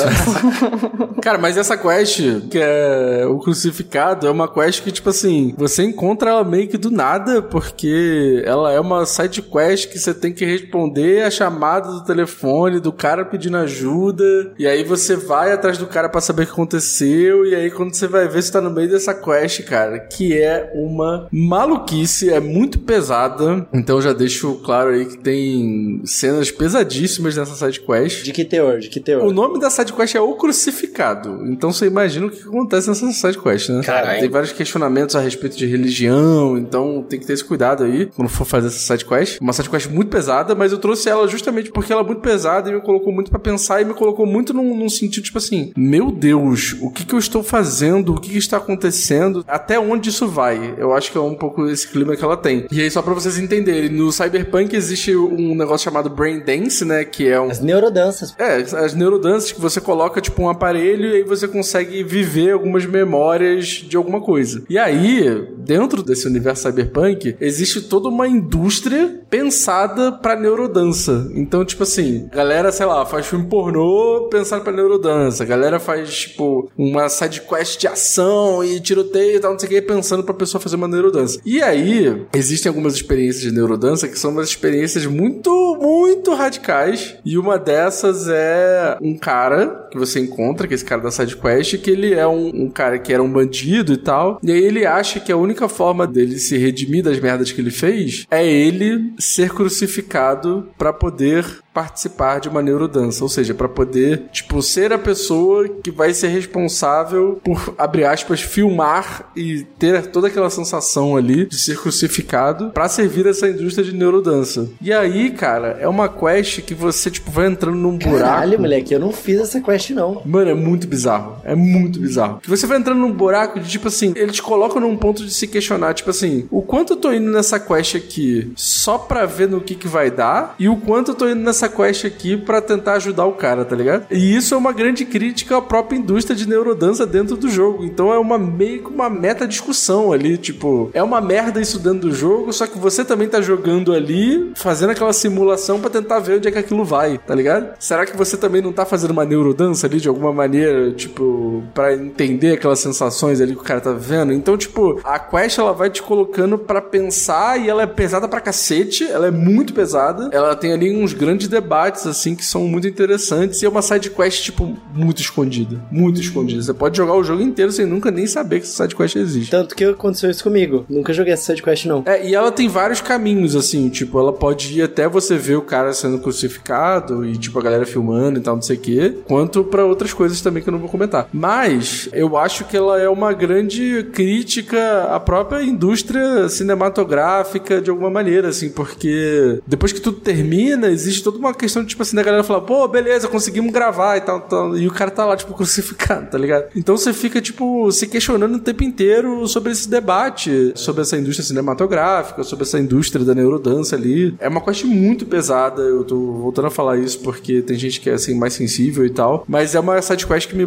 S4: Cara, mas essa quest, que é o crucificado, é uma quest que, tipo assim, você encontra ela meio que do nada, porque ela é uma side quest que você tem que responder a chamada do telefone do cara pedindo ajuda, e aí você vai atrás do cara pra saber o que aconteceu, e aí quando você vai ver, você tá no meio dessa quest, cara, que é uma maluquice, é muito pesada, então eu já deixo claro aí que tem cenas pesadíssimas nessa side quest.
S2: De que teor? De que teor?
S4: O nome da sidequest é O Crucificado. Então você imagina o que acontece nessa sidequest, né?
S2: Caralho.
S4: Tem vários questionamentos a respeito de religião, então tem que ter esse cuidado aí quando for fazer essa sidequest. Uma sidequest muito pesada, mas eu trouxe ela justamente porque ela é muito pesada e me colocou muito pra pensar e me colocou muito num, num sentido tipo assim, meu Deus, o que que eu estou fazendo? O que que está acontecendo? Até onde isso vai? Eu acho que é um pouco esse clima que ela tem. E aí só pra vocês entenderem, no Cyberpunk existe um negócio chamado Brain Dance, né? Que é um...
S2: As neurodanças.
S4: É, as neurodanças que você coloca, tipo, um aparelho e aí você consegue viver algumas memórias de alguma coisa. E aí, dentro desse universo cyberpunk, existe toda uma indústria pensada pra neurodança. Então, tipo assim, a galera, sei lá, faz filme pornô pensado pra neurodança. A galera faz, tipo, uma sidequest de ação e tiroteio e tal, não sei o que, pensando pra pessoa fazer uma neurodança. E aí, existem algumas experiências de neurodança que são umas experiências muito, muito radicais. E uma dessas é um cara que você encontra, que é esse cara da sidequest, que ele é um, um cara que era um bandido e tal. E aí ele acha que a única forma dele se redimir das merdas que ele fez é ele ser crucificado pra poder participar de uma neurodança, ou seja, pra poder, tipo, ser a pessoa que vai ser responsável por, abre aspas, filmar e ter toda aquela sensação ali de ser crucificado pra servir essa indústria de neurodança. E aí, cara, é uma quest que você, tipo, vai entrando num buraco.
S2: Caralho, moleque, eu não fiz essa quest, não.
S4: Mano, é muito bizarro. É muito bizarro. Que você vai entrando num buraco de, tipo assim, eles colocam num ponto de se questionar, tipo assim, o quanto eu tô indo nessa quest aqui só pra ver no que que vai dar e o quanto eu tô indo nessa quest aqui pra tentar ajudar o cara, tá ligado? E isso é uma grande crítica à própria indústria de neurodança dentro do jogo. Então é uma meio que uma meta discussão ali, tipo, é uma merda isso dentro do jogo, só que você também tá jogando ali, fazendo aquela simulação pra tentar ver onde é que aquilo vai, tá ligado? Será que você também não tá fazendo uma neurodança ali de alguma maneira, tipo, pra entender aquelas sensações ali que o cara tá vendo? Então, tipo, a quest ela vai te colocando pra pensar e ela é pesada pra cacete, ela é muito pesada, ela tem ali uns grandes debates, assim, que são muito interessantes e é uma side quest, tipo, muito escondida, muito escondida. Você pode jogar o jogo inteiro sem nunca nem saber que essa side quest existe.
S2: Tanto que aconteceu isso comigo. Nunca joguei essa side quest, não.
S4: É, e ela tem vários caminhos, assim, tipo, ela pode ir até você ver o cara sendo crucificado e, tipo, a galera filmando e tal, não sei o quê, quanto pra outras coisas também que eu não vou comentar. Mas, eu acho que ela é uma grande crítica à própria indústria cinematográfica de alguma maneira, assim, porque depois que tudo termina, existe toda uma questão de, tipo assim, da galera falar, pô, beleza, conseguimos gravar e tal, tal, e o cara tá lá, tipo, crucificado, tá ligado? Então você fica, tipo, se questionando o tempo inteiro sobre esse debate, sobre essa indústria cinematográfica, sobre essa indústria da neurodança ali. É uma quest muito pesada, eu tô voltando a falar isso porque tem gente que é, assim, mais sensível e tal, mas é uma sidequest que me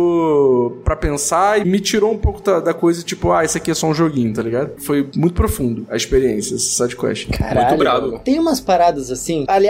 S4: botou pra pensar e me tirou um pouco da, da coisa, tipo, ah, isso aqui é só um joguinho, tá ligado? Foi muito profundo a experiência, essa sidequest.
S2: Caralho,
S1: muito brabo.
S2: mano. Tem umas paradas assim. Aliás, o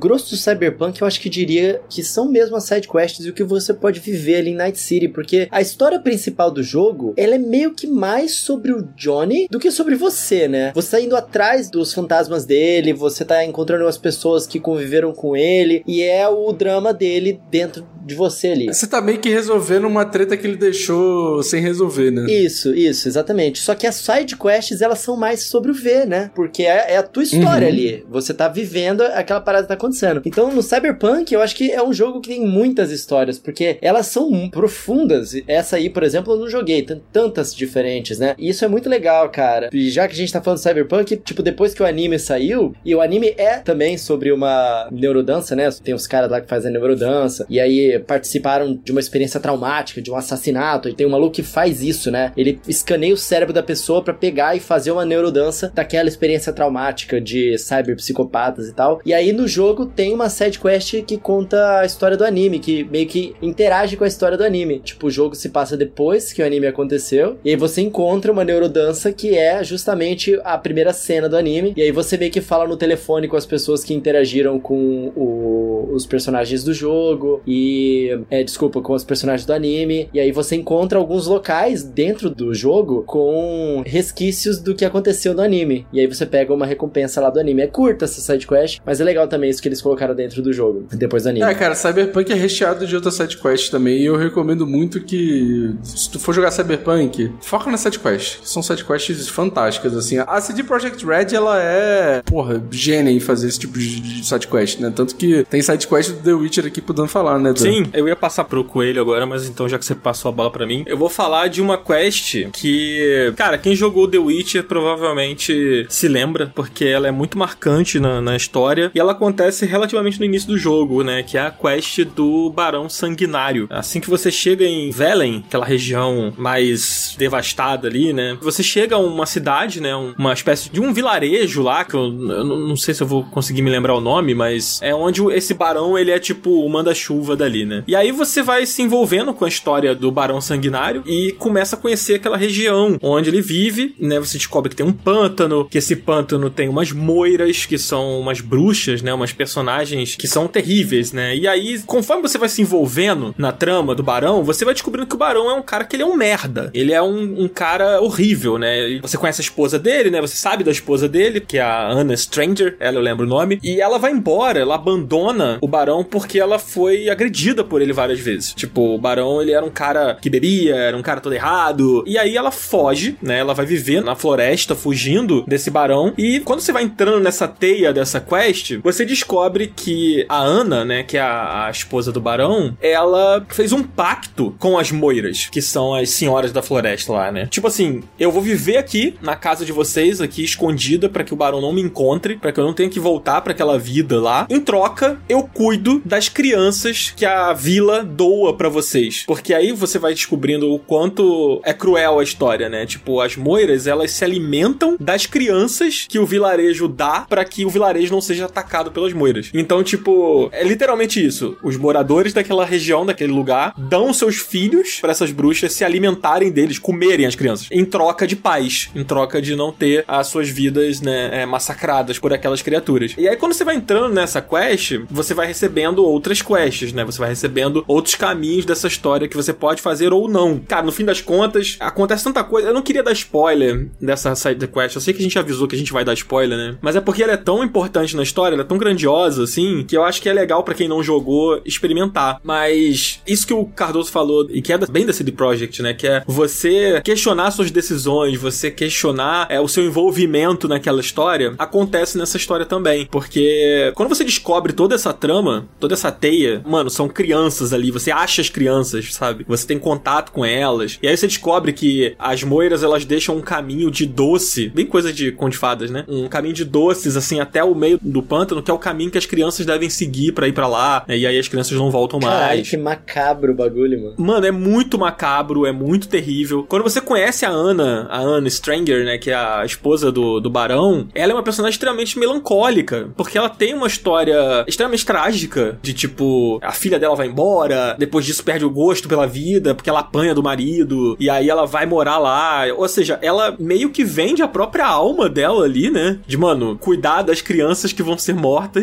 S2: grosso do Cyberpunk, eu acho que diria que são mesmo as sidequests e o que você pode viver ali em Night City, porque a história principal do jogo, ela é meio que mais sobre o Johnny do que sobre você, né? Você tá indo atrás dos fantasmas dele, você tá encontrando as pessoas que conviveram com ele, e é o drama dele dentro de você ali.
S4: Você tá meio que resolvendo uma treta que ele deixou sem resolver, né?
S2: Isso, isso, exatamente. Só que as sidequests, elas são mais sobre o V, né? Porque é, é a tua história uhum. ali. Você tá vivendo aquela parada que tá acontecendo. Então, no Cyberpunk, eu acho que é um jogo que tem muitas histórias, porque elas são profundas. Essa aí, por exemplo, eu não joguei. Tem tantas diferentes, né? E isso é muito legal, cara. E já que a gente tá falando de Cyberpunk, tipo, depois que o anime saiu, e o anime é também sobre uma neurodança, né? Tem os caras lá que fazem a neurodança, e aí participaram de uma experiência traumática, de um assassinato, e tem um maluco que faz isso, né? Ele escaneia o cérebro da pessoa pra pegar e fazer uma neurodança daquela experiência traumática de cyberpsicopatas e tal. E aí no jogo tem uma sidequest que conta a história do anime, que meio que interage com a história do anime. Tipo, o jogo se passa depois que o anime aconteceu, e aí você encontra uma neurodança que é justamente a primeira cena do anime, e aí você meio que fala no telefone com as pessoas que interagiram com o, os personagens do jogo, e... É, desculpa, com os personagens do anime, e aí você encontra alguns locais dentro do jogo com resquícios do que aconteceu no anime, e aí você pega uma recompensa lá do anime. É curta essa sidequest, mas é legal também isso que eles colocaram dentro do jogo, depois do anime.
S4: É, cara, Cyberpunk é recheado de outras sidequests também, e eu recomendo muito que, se tu for jogar Cyberpunk, foca nas sidequests, que são sidequests fantásticas, assim. A C D Projekt Red, ela é, porra, gênia em fazer esse tipo de sidequest, né? Tanto que tem sidequest do The Witcher aqui podendo falar, né, Dan?
S1: Sim, eu ia passar pro Coelho agora, mas então já que você passou a bola pra mim, eu vou falar de uma quest que, cara, quem jogou The Witcher provavelmente se lembra, porque ela é muito marcante na, na história, e ela acontece relativamente no início do jogo, né, que é a quest do Barão Sanguinário. Assim que você chega em Velen, aquela região mais devastada ali, né, você chega a uma cidade, né, uma espécie de um vilarejo lá, que eu, eu não sei se eu vou conseguir me lembrar o nome, mas é onde esse barão, ele é tipo o manda-chuva dali, né. E aí você vai se envolvendo com a história do Barão Sanguinário e começa a conhecer aquela região onde ele vive, né, você descobre que tem um pântano, que esse pântano tem umas moiras, que são umas bruxas, né, umas personagens que são terríveis, né, e aí, conforme você vai se envolvendo na trama do Barão, você vai descobrindo que o Barão é um cara que ele é um merda, ele é um, um cara horrível, né, e você conhece a esposa dele, né, você sabe da esposa dele, que é a Anna Stranger, ela eu lembro o nome, e ela vai embora, ela abandona o Barão porque ela foi agredida por ele várias vezes. Tipo, o Barão, ele era um cara que bebia, era um cara todo errado, e aí ela foge, né, ela vai viver na floresta, fugindo desse Barão, e quando você vai entrando nessa teia dessa quest, você descobre que a Anna, né, que é a, a esposa do Barão, ela fez um pacto com as moiras, que são as senhoras da floresta lá, né. Tipo assim, eu vou viver aqui, na casa de vocês, aqui escondida, pra que o Barão não me encontre, pra que eu não tenha que voltar pra aquela vida lá. Em troca, eu cuido das crianças que a vila doa pra vocês. Porque aí você vai descobrindo o quanto é cruel a história, né? Tipo, as moiras, elas se alimentam das crianças que o vilarejo dá pra que o vilarejo não seja atacado pelas moiras. Então, tipo, é literalmente isso. Os moradores daquela região, daquele lugar, dão seus filhos pra essas bruxas se alimentarem deles, comerem as crianças, em troca de paz, em troca de não ter as suas vidas, né, é, massacradas por aquelas criaturas. E aí, quando você vai entrando nessa quest, você vai recebendo outras quests, né? Você vai recebendo outros caminhos dessa história que você pode fazer ou não. Cara, no fim das contas, acontece tanta coisa. Eu não queria dar spoiler dessa side quest. Eu sei que a gente avisou que a gente vai dar spoiler, né? Mas é porque ela é tão importante na história, ela é tão grandiosa, assim, que eu acho que é legal pra quem não jogou experimentar. Mas isso que o Cardoso falou, e que é bem da C D Projekt, né? Que é você questionar suas decisões, você questionar é, o seu envolvimento naquela história, acontece nessa história também. Porque quando você descobre toda essa trama, toda essa teia, mano, são crianças ali, você acha as crianças, sabe? Você tem contato com elas, e aí você descobre que as moiras, elas deixam um caminho de doce, bem coisa de conto de fadas, né? Um caminho de doces, assim, até o meio do pântano, que é o caminho que as crianças devem seguir pra ir pra lá, né? E aí as crianças não voltam mais.
S2: Caralho, que macabro o bagulho, mano.
S1: Mano, é muito macabro, é muito terrível. Quando você conhece a Anna, a Anna Stranger, né, que é a esposa do, do Barão, ela é uma personagem extremamente melancólica, porque ela tem uma história extremamente trágica, de tipo, a filha dela vai embora, depois disso perde o gosto pela vida, porque ela apanha do marido, e aí ela vai morar lá, ou seja, ela meio que vende a própria alma dela ali, né, de, mano, cuidar das crianças que vão ser mortas,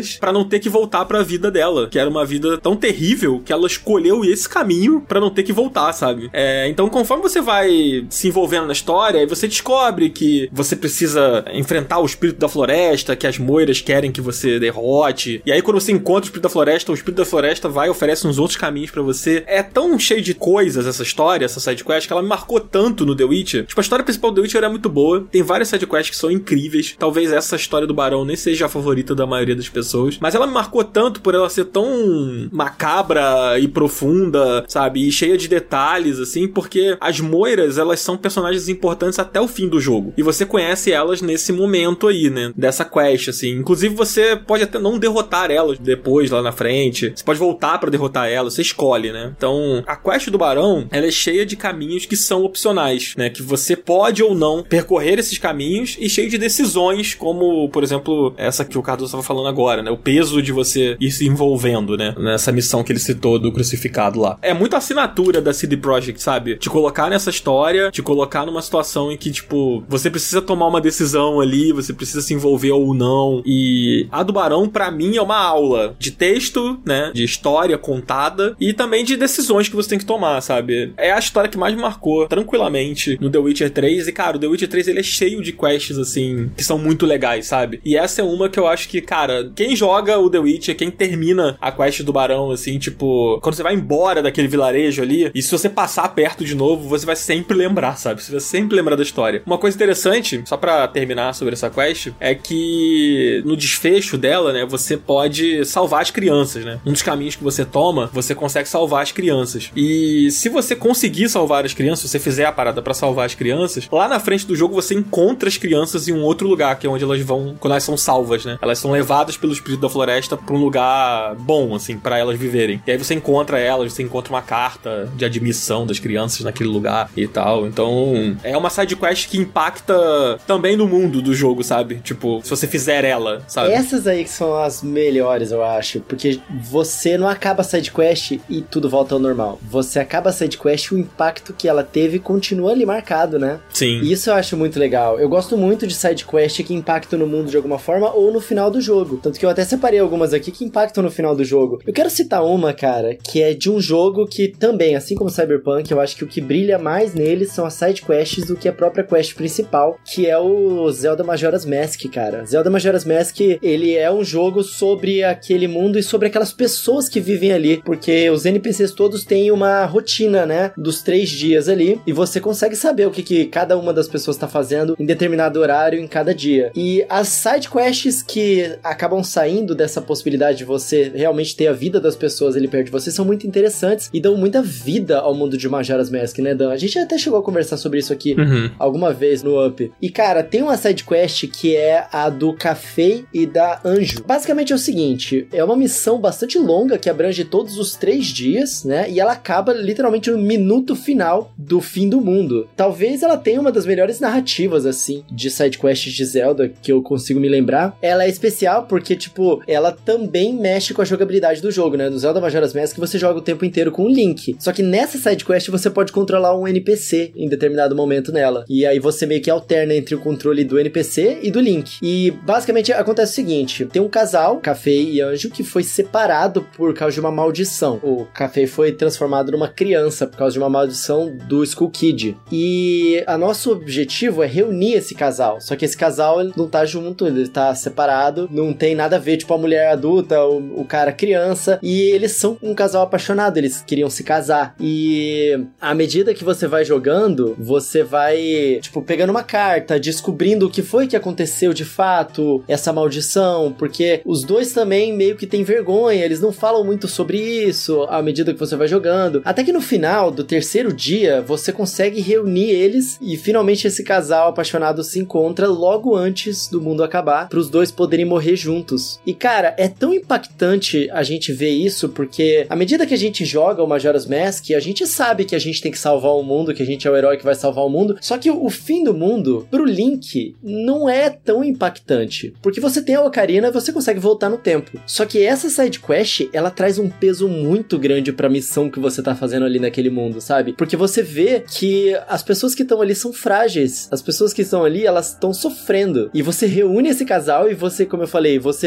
S1: elas pra não ter que voltar pra vida dela, que era uma vida tão terrível que ela escolheu esse caminho pra não ter que voltar, sabe? É, então, conforme você vai se envolvendo na história, aí você descobre que você precisa enfrentar o espírito da floresta, que as moiras querem que você derrote, e aí quando você encontra o espírito da floresta, o espírito da floresta vai e oferece uns outros caminhos pra você. É tão cheio de coisas essa história, essa sidequest, que ela me marcou tanto no The Witcher. Tipo, a história principal do The Witcher é muito boa, tem várias sidequests que são incríveis, talvez essa história do Barão nem seja a favorita da maioria das pessoas, mas ela me marcou tanto por ela ser tão macabra e profunda, sabe, e cheia de detalhes, assim, porque as moiras, elas são personagens importantes até o fim do jogo, e você conhece elas nesse momento aí, né, dessa quest, assim. Inclusive, você pode até não derrotar elas depois, lá na frente, você pode voltar pra derrotar elas, você escolhe, né. Então, a quest do Barão, ela é cheia de caminhos que são opcionais, né, que você pode ou não percorrer esses caminhos, e cheio de decisões, como, por exemplo, essa que o Cardoso estava falando agora, né, o peso de você ir se envolvendo, né, nessa missão que ele citou do crucificado lá. É muito a assinatura da C D Projekt, sabe? Te colocar nessa história, te colocar numa situação em que, tipo, você precisa tomar uma decisão ali, você precisa se envolver ou não, e a do Barão, pra mim, é uma aula de texto, né, de história contada, e também de decisões que você tem que tomar, sabe? É a história que mais me marcou, tranquilamente, no The Witcher três, e, cara, o The Witcher três, ele é cheio de quests, assim, que são muito legais, sabe? E essa é uma que eu acho que, cara, quem joga o The Witcher, quem termina a quest do Barão, assim, tipo, quando você vai embora daquele vilarejo ali, e se você passar perto de novo, você vai sempre lembrar, sabe? Você vai sempre lembrar da história. Uma coisa interessante, só pra terminar sobre essa quest, é que no desfecho dela, né, você pode salvar as crianças, né? Um dos caminhos que você toma, você consegue salvar as crianças. E se você conseguir salvar as crianças, se você fizer a parada pra salvar as crianças, lá na frente do jogo você encontra as crianças em um outro lugar, que é onde elas vão, quando elas são salvas, né? Elas são levadas pelo espírito da floresta pra um lugar bom, assim, pra elas viverem. E aí você encontra elas, você encontra uma carta de admissão das crianças naquele lugar e tal. Então, é uma sidequest que impacta também no mundo do jogo, sabe? Tipo, se você fizer ela, sabe?
S2: Essas aí que são as melhores, eu acho, porque você não acaba a sidequest e tudo volta ao normal. Você acaba a sidequest e o impacto que ela teve continua ali marcado, né?
S1: Sim.
S2: E isso eu acho muito legal. Eu gosto muito de sidequest que impactam no mundo de alguma forma ou no final do jogo. Tanto que eu até separei algumas aqui que impactam no final do jogo. Eu quero citar uma, cara, que é de um jogo que também, assim como Cyberpunk, eu acho que o que brilha mais nele são as sidequests do que a própria quest principal, que é o Zelda Majora's Mask, cara. Zelda Majora's Mask, ele é um jogo sobre aquele mundo e sobre aquelas pessoas que vivem ali, porque os N P Cs todos têm uma rotina, né, dos três dias ali, e você consegue saber o que, que cada uma das pessoas tá fazendo em determinado horário em cada dia. E as sidequests que acabam saindo dessa possibilidade de você realmente ter a vida das pessoas ali perto de você são muito interessantes e dão muita vida ao mundo de Majora's Mask, né, Dan? A gente até chegou a conversar sobre isso aqui
S1: uhum.
S2: alguma vez no Up. E, cara, tem uma sidequest que é a do Café e da Anjo. Basicamente é o seguinte, é uma missão bastante longa que abrange todos os três dias, né, e ela acaba literalmente no minuto final do fim do mundo. Talvez ela tenha uma das melhores narrativas, assim, de sidequests de Zelda que eu consigo me lembrar. Ela é especial porque, tipo, ela também mexe com a jogabilidade do jogo, né? No Zelda Majora's Mask você joga o tempo inteiro com o Link. Só que nessa sidequest você pode controlar um N P C em determinado momento nela. E aí você meio que alterna entre o controle do N P C e do Link. E basicamente acontece o seguinte, tem um casal, Café e Anjo, que foi separado por causa de uma maldição. O Café foi transformado numa criança por causa de uma maldição do Skull Kid. E a nosso objetivo é reunir esse casal. Só que esse casal ele não tá junto, ele tá separado, não tem nada a ver, tipo, a mulher adulta, o, o cara criança, e eles são um casal apaixonado, eles queriam se casar. E à medida que você vai jogando, você vai, tipo, pegando uma carta, descobrindo o que foi que aconteceu de fato, essa maldição, porque os dois também meio que têm vergonha, eles não falam muito sobre isso à medida que você vai jogando. Até que no final do terceiro dia, você consegue reunir eles e finalmente esse casal apaixonado se encontra logo antes do mundo acabar, para os dois poderem morrer juntos. E cara, é tão impactante a gente ver isso, porque à medida que a gente joga o Majora's Mask, a gente sabe que a gente tem que salvar o mundo, que a gente é o herói que vai salvar o mundo, só que o fim do mundo, pro Link, não é tão impactante, porque você tem a Ocarina e você consegue voltar no tempo. Só que essa sidequest, ela traz um peso muito grande pra missão que você tá fazendo ali naquele mundo, sabe? Porque você vê que as pessoas que estão ali são frágeis, as pessoas que estão ali, elas estão sofrendo, e você reúne esse casal e você, como eu falei, você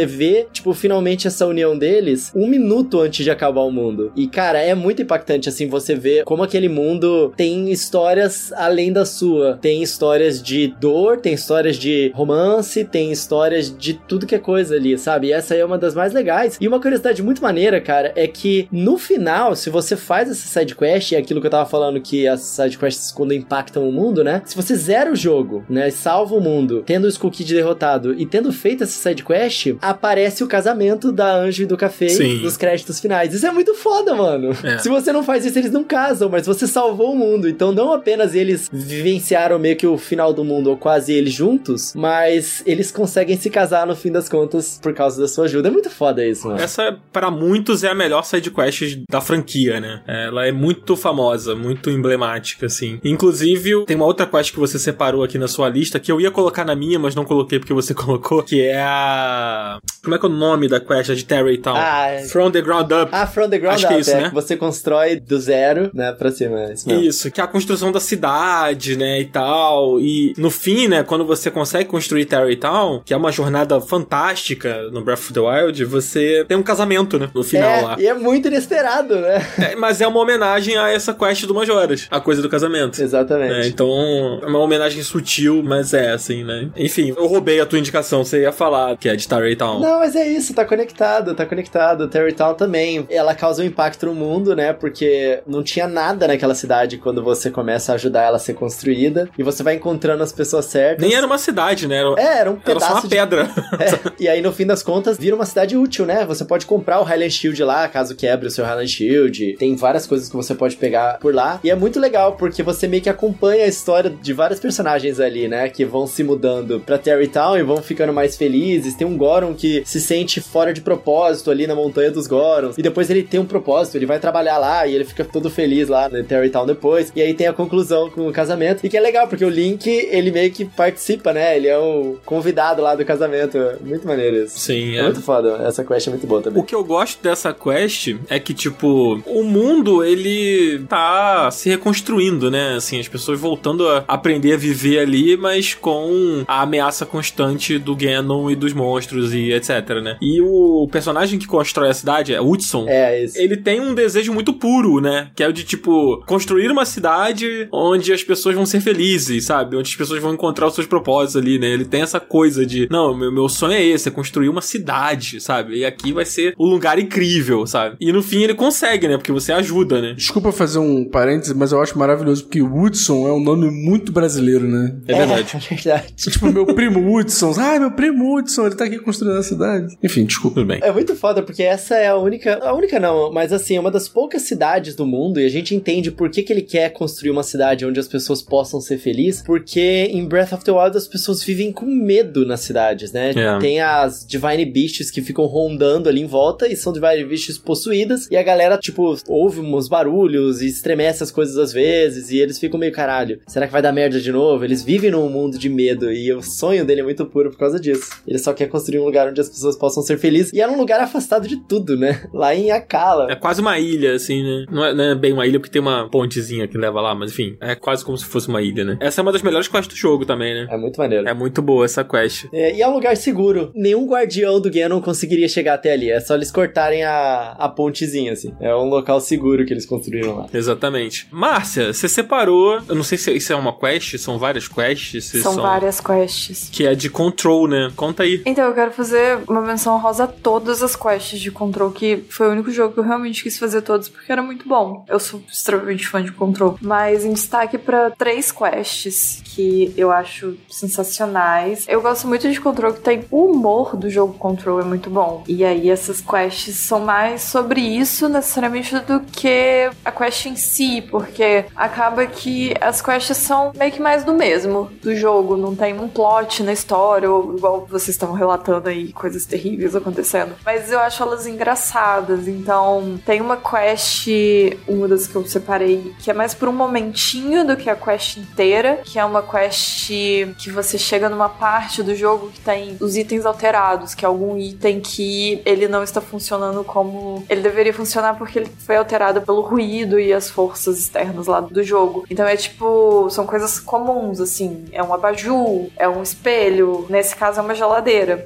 S2: vê, tipo, finalmente essa união deles um minuto antes de acabar o mundo. E, cara, é muito impactante, assim, você ver como aquele mundo tem histórias além da sua. Tem histórias de dor, tem histórias de romance, tem histórias de tudo que é coisa ali, sabe? E essa aí é uma das mais legais. E uma curiosidade muito maneira, cara, é que no final, se você faz essa sidequest, é aquilo que eu tava falando que as sidequests quando impactam o mundo, né? Se você zera o jogo, né, salva o mundo, tendo o Skull Kid derrotado e tendo feito essa sidequest, aparece o casamento da Anjo e do Café nos créditos finais. Isso é muito foda, mano. É. Se você não faz isso, eles não casam, mas você salvou o mundo. Então não apenas eles vivenciaram meio que o final do mundo, ou quase eles juntos, mas eles conseguem se casar no fim das contas por causa da sua ajuda. É muito foda isso, mano.
S1: Essa, pra muitos, é a melhor sidequest da franquia, né? Ela é muito famosa, muito emblemática, assim. Inclusive, tem uma outra quest que você separou aqui na sua lista, que eu ia colocar na minha, mas não coloquei porque você colocou, que é a... Como é que é o nome da quest? A de Tarrey Town.
S2: Ah, é...
S1: From the Ground Up.
S2: Ah, From the Ground
S1: Acho
S2: Up,
S1: que é isso,
S2: é,
S1: né?
S2: Que você constrói do zero, né, pra cima. É isso,
S1: isso, que é a construção da cidade, né, e tal. E no fim, né, quando você consegue construir Tarrey Town, que é uma jornada fantástica no Breath of the Wild, você tem um casamento, né, no final
S2: é,
S1: lá.
S2: E é muito inesperado, né?
S1: É, mas é uma homenagem a essa quest do Majora's, a coisa do casamento.
S2: Exatamente.
S1: É, então, é uma homenagem sutil, mas é assim, né? Enfim, eu roubei a tua indicação, você ia falar que é de Tarrey Town.
S2: Não, mas é isso, tá conectado, tá conectado. Tarrey Town também, ela causa um impacto no mundo, né? Porque não tinha nada naquela cidade quando você começa a ajudar ela a ser construída, e você vai encontrando as pessoas certas.
S1: Nem era uma cidade, né? Era,
S2: é, era um pedaço
S1: era só uma
S2: de...
S1: pedra.
S2: É, e aí, no fim das contas, vira uma cidade útil, né? Você pode comprar o Highland Shield lá, caso quebre o seu Highland Shield. Tem várias coisas que você pode pegar por lá. E é muito legal, porque você meio que acompanha a história de vários personagens ali, né? Que vão se mudando pra Tarrey Town e vão ficando mais felizes. Tem um Goron que se sente fora de propósito ali na montanha dos Gorons. E depois ele tem um propósito, ele vai trabalhar lá e ele fica todo feliz lá na Tarrey Town depois. E aí tem a conclusão com o casamento. E que é legal, porque o Link, ele meio que participa, né? Ele é o convidado lá do casamento. Muito maneiro isso.
S1: Sim, é.
S2: É muito foda. Essa quest é muito boa também.
S1: O que eu gosto dessa quest é que, tipo, o mundo, ele tá se reconstruindo, né? Assim, as pessoas voltando a aprender a viver ali, mas com a ameaça constante do Ganon e dos monstros e etc, né? E o personagem que constrói a cidade, é Hudson,
S2: é, isso.
S1: Ele tem um desejo muito puro, né? Que é o de, tipo, construir uma cidade onde as pessoas vão ser felizes, sabe? Onde as pessoas vão encontrar os seus propósitos ali, né? Ele tem essa coisa de, não, meu, meu sonho é esse, é construir uma cidade, sabe? E aqui vai ser um lugar incrível, sabe? E no fim ele consegue, né? Porque você ajuda, né?
S4: Desculpa fazer um parêntese, mas eu acho maravilhoso, porque Woodson é um nome muito brasileiro, né?
S1: É verdade.
S2: É, é verdade.
S4: Tipo, meu primo Woodson. Ah, meu primo Woodson, ele tá aqui construindo a cidade. Enfim, desculpa.
S1: Tudo bem.
S2: É muito foda, porque essa é a única... A única não, mas assim, é uma das poucas cidades do mundo, e a gente entende por que que ele quer construir uma cidade onde as pessoas possam ser felizes, porque em Breath of the Wild as pessoas vivem com medo nas cidades, né?
S1: É.
S2: Tem as Divine Beasts que ficam rondando ali em volta, e são Divine Beasts possuídas, e a galera, tipo, ouve uns barulhos e estremece as coisas às vezes, e eles ficam meio, caralho, será que vai dar merda de novo? Eles vivem num mundo de medo, e o sonho dele é muito puro por causa disso. Ele só quer construir um lugar onde as pessoas possam ser felizes, e é um lugar afastado de tudo, né? Lá em Akala.
S1: É quase uma ilha, assim, né? Não é, não é bem uma ilha porque tem uma pontezinha que leva lá, mas enfim, é quase como se fosse uma ilha, né? Essa é uma das melhores quests do jogo também, né?
S2: É muito maneiro.
S1: É muito boa essa quest.
S2: É, e é um lugar seguro. Nenhum guardião do Ganon conseguiria chegar até ali. É só eles cortarem a, a pontezinha, assim. É um local seguro que eles construíram lá.
S1: Exatamente. Márcia, você separou... Eu não sei se isso é uma quest, são várias quests.
S3: São, são várias quests.
S1: Que é de Control, né? Conta aí.
S3: Então, eu quero fazer uma menção honrosa a todas as quests de Control, que foi o único jogo que eu realmente quis fazer todos, porque era muito bom. Eu sou extremamente fã de Control. Mas em destaque pra três quests que eu acho sensacionais. Eu gosto muito de Control, que tem o humor do jogo Control é muito bom. E aí essas quests são mais sobre isso, necessariamente, do que a quest em si, porque acaba que as quests são meio que mais do mesmo do jogo. Não tem um plot na história, ou igual vocês estavam relatando aí, coisas terríveis acontecendo. Mas eu acho elas engraçadas. Então, tem uma quest, uma das que eu separei, que é mais por um momentinho do que a quest inteira, que é uma quest que você chega numa parte do jogo que tem os itens alterados, que é algum item que ele não está funcionando como ele deveria funcionar, porque ele foi alterado pelo ruído e as forças externas lá do jogo. Então é tipo, são coisas comuns, assim, é um abajur, é um espelho, nesse caso é uma geladeira. E aí essa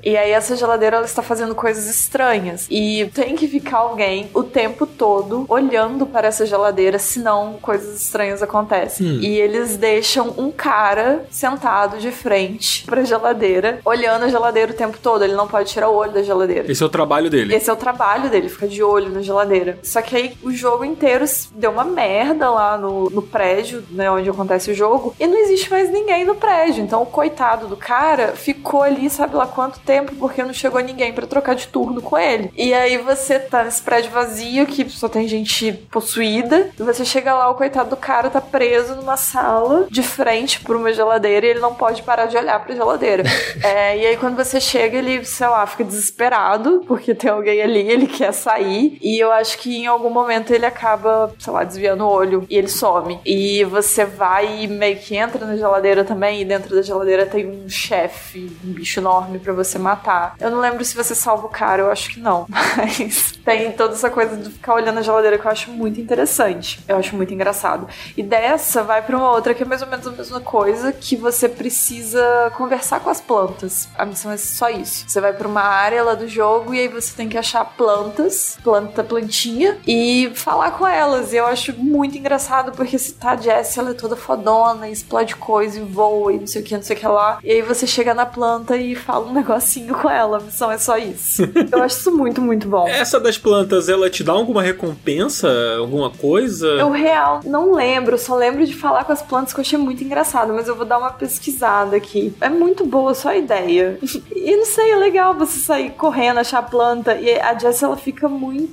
S3: essa geladeira ela está fazendo coisas estranhas. E tem que ficar alguém o tempo todo olhando para essa geladeira, senão coisas estranhas acontecem. Hum. E eles deixam um cara sentado de frente pra geladeira, olhando a geladeira o tempo todo. Ele não pode tirar o olho da geladeira.
S1: Esse é o trabalho dele.
S3: Esse é o trabalho dele, fica de olho na geladeira. Só que aí o jogo inteiro deu uma merda lá no, no prédio, né, onde acontece o jogo, e não existe mais ninguém no prédio. Então o coitado do cara ficou ali, sabe lá quanto tempo, porque não chegou ninguém pra trocar de turno com ele. E aí você tá nesse prédio vazio, que só tem gente possuída, e você chega lá, o coitado do cara tá preso numa sala de frente por uma geladeira e ele não pode parar de olhar pra geladeira. É, e aí quando você chega, ele, sei lá, fica desesperado, porque tem alguém ali, ele quer sair, e eu acho que em algum momento ele acaba, sei lá, desviando o olho, e ele some. E você vai e meio que entra na geladeira também, e dentro da geladeira tem um chefe, um bicho enorme pra você matar. Eu não lembro se você salva o cara, eu acho que não, mas tem toda essa coisa de ficar olhando a geladeira que eu acho muito interessante. Eu acho muito engraçado. E dessa vai pra uma outra que é mais ou menos a mesma coisa, que você precisa conversar com as plantas. A missão é só isso. Você vai pra uma área lá do jogo e aí você tem que achar plantas, planta, plantinha, e falar com elas. E eu acho muito engraçado, porque se tá a Jessie, ela é toda fodona, e explode coisa e voa e não sei o que, não sei o que lá. E aí você chega na planta e fala um negocinho com ela. A missão é só isso. Eu acho isso muito, muito bom.
S1: Essa das plantas, ela te dá alguma recompensa? Alguma coisa?
S3: Eu real não lembro, só lembro de falar com as plantas, que eu achei muito engraçado, mas eu vou dar uma pesquisada aqui. É muito boa só a ideia. E não sei, é legal você sair correndo, achar a planta, e a Jessie, ela fica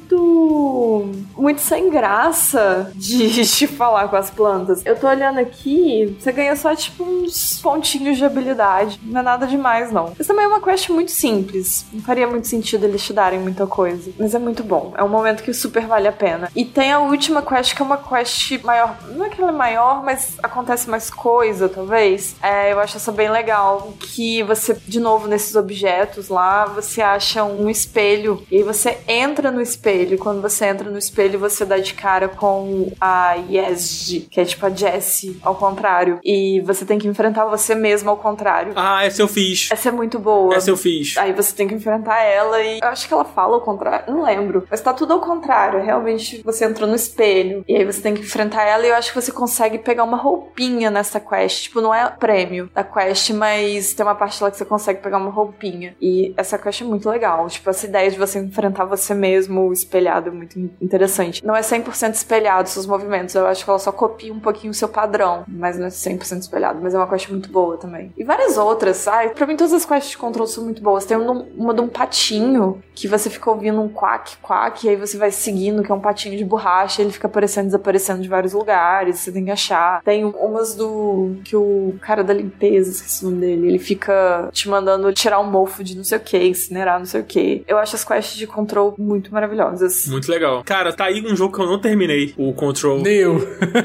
S3: muito muito sem graça de, de falar com as plantas. Eu tô olhando aqui, você ganha só tipo uns pontinhos de habilidade, não é nada demais não. Isso também é uma quest muito simples, não faria muito sentido eles te darem muita coisa, mas é muito bom, é um momento que super vale a pena. E tem a última quest, que é uma quest maior, não é que ela é maior, mas acontece mais coisa, talvez. É, eu acho essa bem legal, que você, de novo, nesses objetos lá, você acha um espelho, e aí você entra no espelho, e quando você entra no espelho, você dá de cara com a Yesji, que é tipo a Jessie, ao contrário, e você tem que enfrentar você mesmo ao contrário.
S1: Ah, essa eu fiz.
S3: Essa é muito boa.
S1: Essa eu fiz.
S3: Aí você tem que enfrentar ela, e eu acho que ela fala ao contrário, não lembro, mas tá tudo ao contrário, realmente você entrou no espelho, e aí você tem que enfrentar ela, e eu acho que você consegue pegar uma roupinha nessa quest, tipo, não é prêmio da quest, mas tem uma parte lá que você consegue pegar uma roupinha, e essa quest é muito legal, tipo, essa ideia de você enfrentar você mesmo espelhado é muito interessante. Não é cem por cento espelhado seus movimentos, eu acho que ela só copia um pouquinho o seu padrão, mas não é cem por cento espelhado, mas é uma quest muito boa também. E várias outras, ai, pra mim todas as quests de controle são muito boas. Tem uma, uma de um patinho, que você fica ouvindo um quack, quack, e aí você vai seguindo, que é um patinho de borracha, ele fica aparecendo, desaparecendo de vários lugares, você tem que achar. Tem umas do... que o cara da limpeza, esqueci o nome dele, ele fica te mandando tirar um mofo de não sei o que, incinerar não sei o que. Eu acho as quests de control muito maravilhosas.
S1: Muito legal. Cara, tá aí um jogo que eu não terminei, o Control.
S4: Nem eu.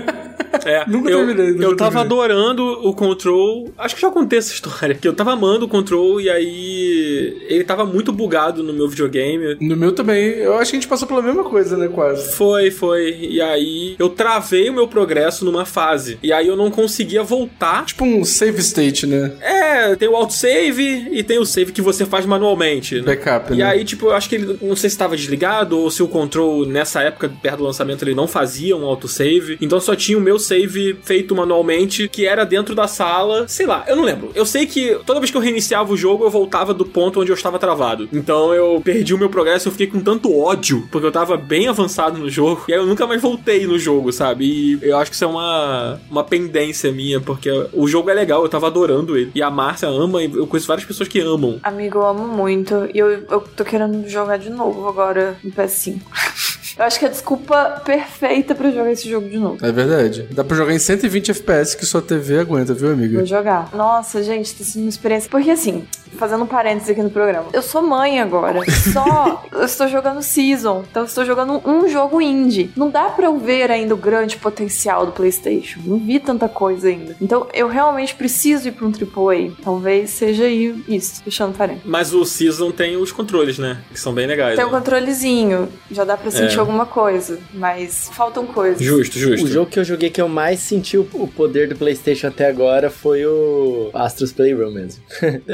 S1: É,
S4: nunca
S1: eu,
S4: terminei. Nunca
S1: eu tava
S4: terminei.
S1: adorando o Control. Acho que já contei essa história. Que eu tava amando o Control e aí ele tava muito bugado no meu videogame.
S4: No meu também. Eu acho que a gente passou pela mesma coisa, né? Quase.
S1: Foi, foi. E aí eu travei o meu progresso numa fase. E aí eu não conseguia voltar.
S4: Tipo um save state, né?
S1: É, tem o autosave e tem o save que você faz manualmente. Né?
S4: Backup,
S1: e
S4: né?
S1: E aí, tipo, eu acho que ele, não sei se estava desligado ou se o Control, nessa época, perto do lançamento, ele não fazia um autosave. Então só tinha o meu save feito manualmente, que era dentro da sala. Sei lá, eu não lembro. Eu sei que toda vez que eu reiniciava o jogo, eu voltava do ponto onde eu estava travado. Então eu perdi o meu progresso, eu fiquei com tanto ódio, porque eu tava bem avançado no jogo, e aí eu nunca mais voltei no jogo, sabe? E eu acho que isso é uma, uma pendência minha, porque o jogo é legal, eu tava adorando ele. E a Márcia ama, e eu conheço várias pessoas que amam.
S3: Amigo, eu amo muito. E eu, eu tô querendo jogar de novo agora no P S cinco. Eu acho que é a desculpa perfeita pra jogar esse jogo de novo.
S4: É verdade. Dá pra jogar em cento e vinte F P S que sua T V aguenta, viu, amiga?
S3: Vou jogar. Nossa, gente, tá sendo uma experiência... Porque assim, fazendo um parênteses aqui no programa, eu sou mãe agora. Só eu estou jogando Season. Então eu estou jogando um jogo indie. Não dá pra eu ver ainda o grande potencial do PlayStation. Não vi tanta coisa ainda. Então eu realmente preciso ir pra um triplo A. Talvez seja aí isso. Fechando parênteses.
S1: Mas o Season tem os controles, né? Que são bem legais.
S3: Tem
S1: né?
S3: um controlezinho. Já dá pra sentir
S1: É.
S3: alguma coisa. Mas faltam coisas.
S1: Justo, justo.
S2: O jogo que eu joguei que eu mais senti o, o poder do PlayStation até agora foi o Astros Playroom mesmo. Eu também tô na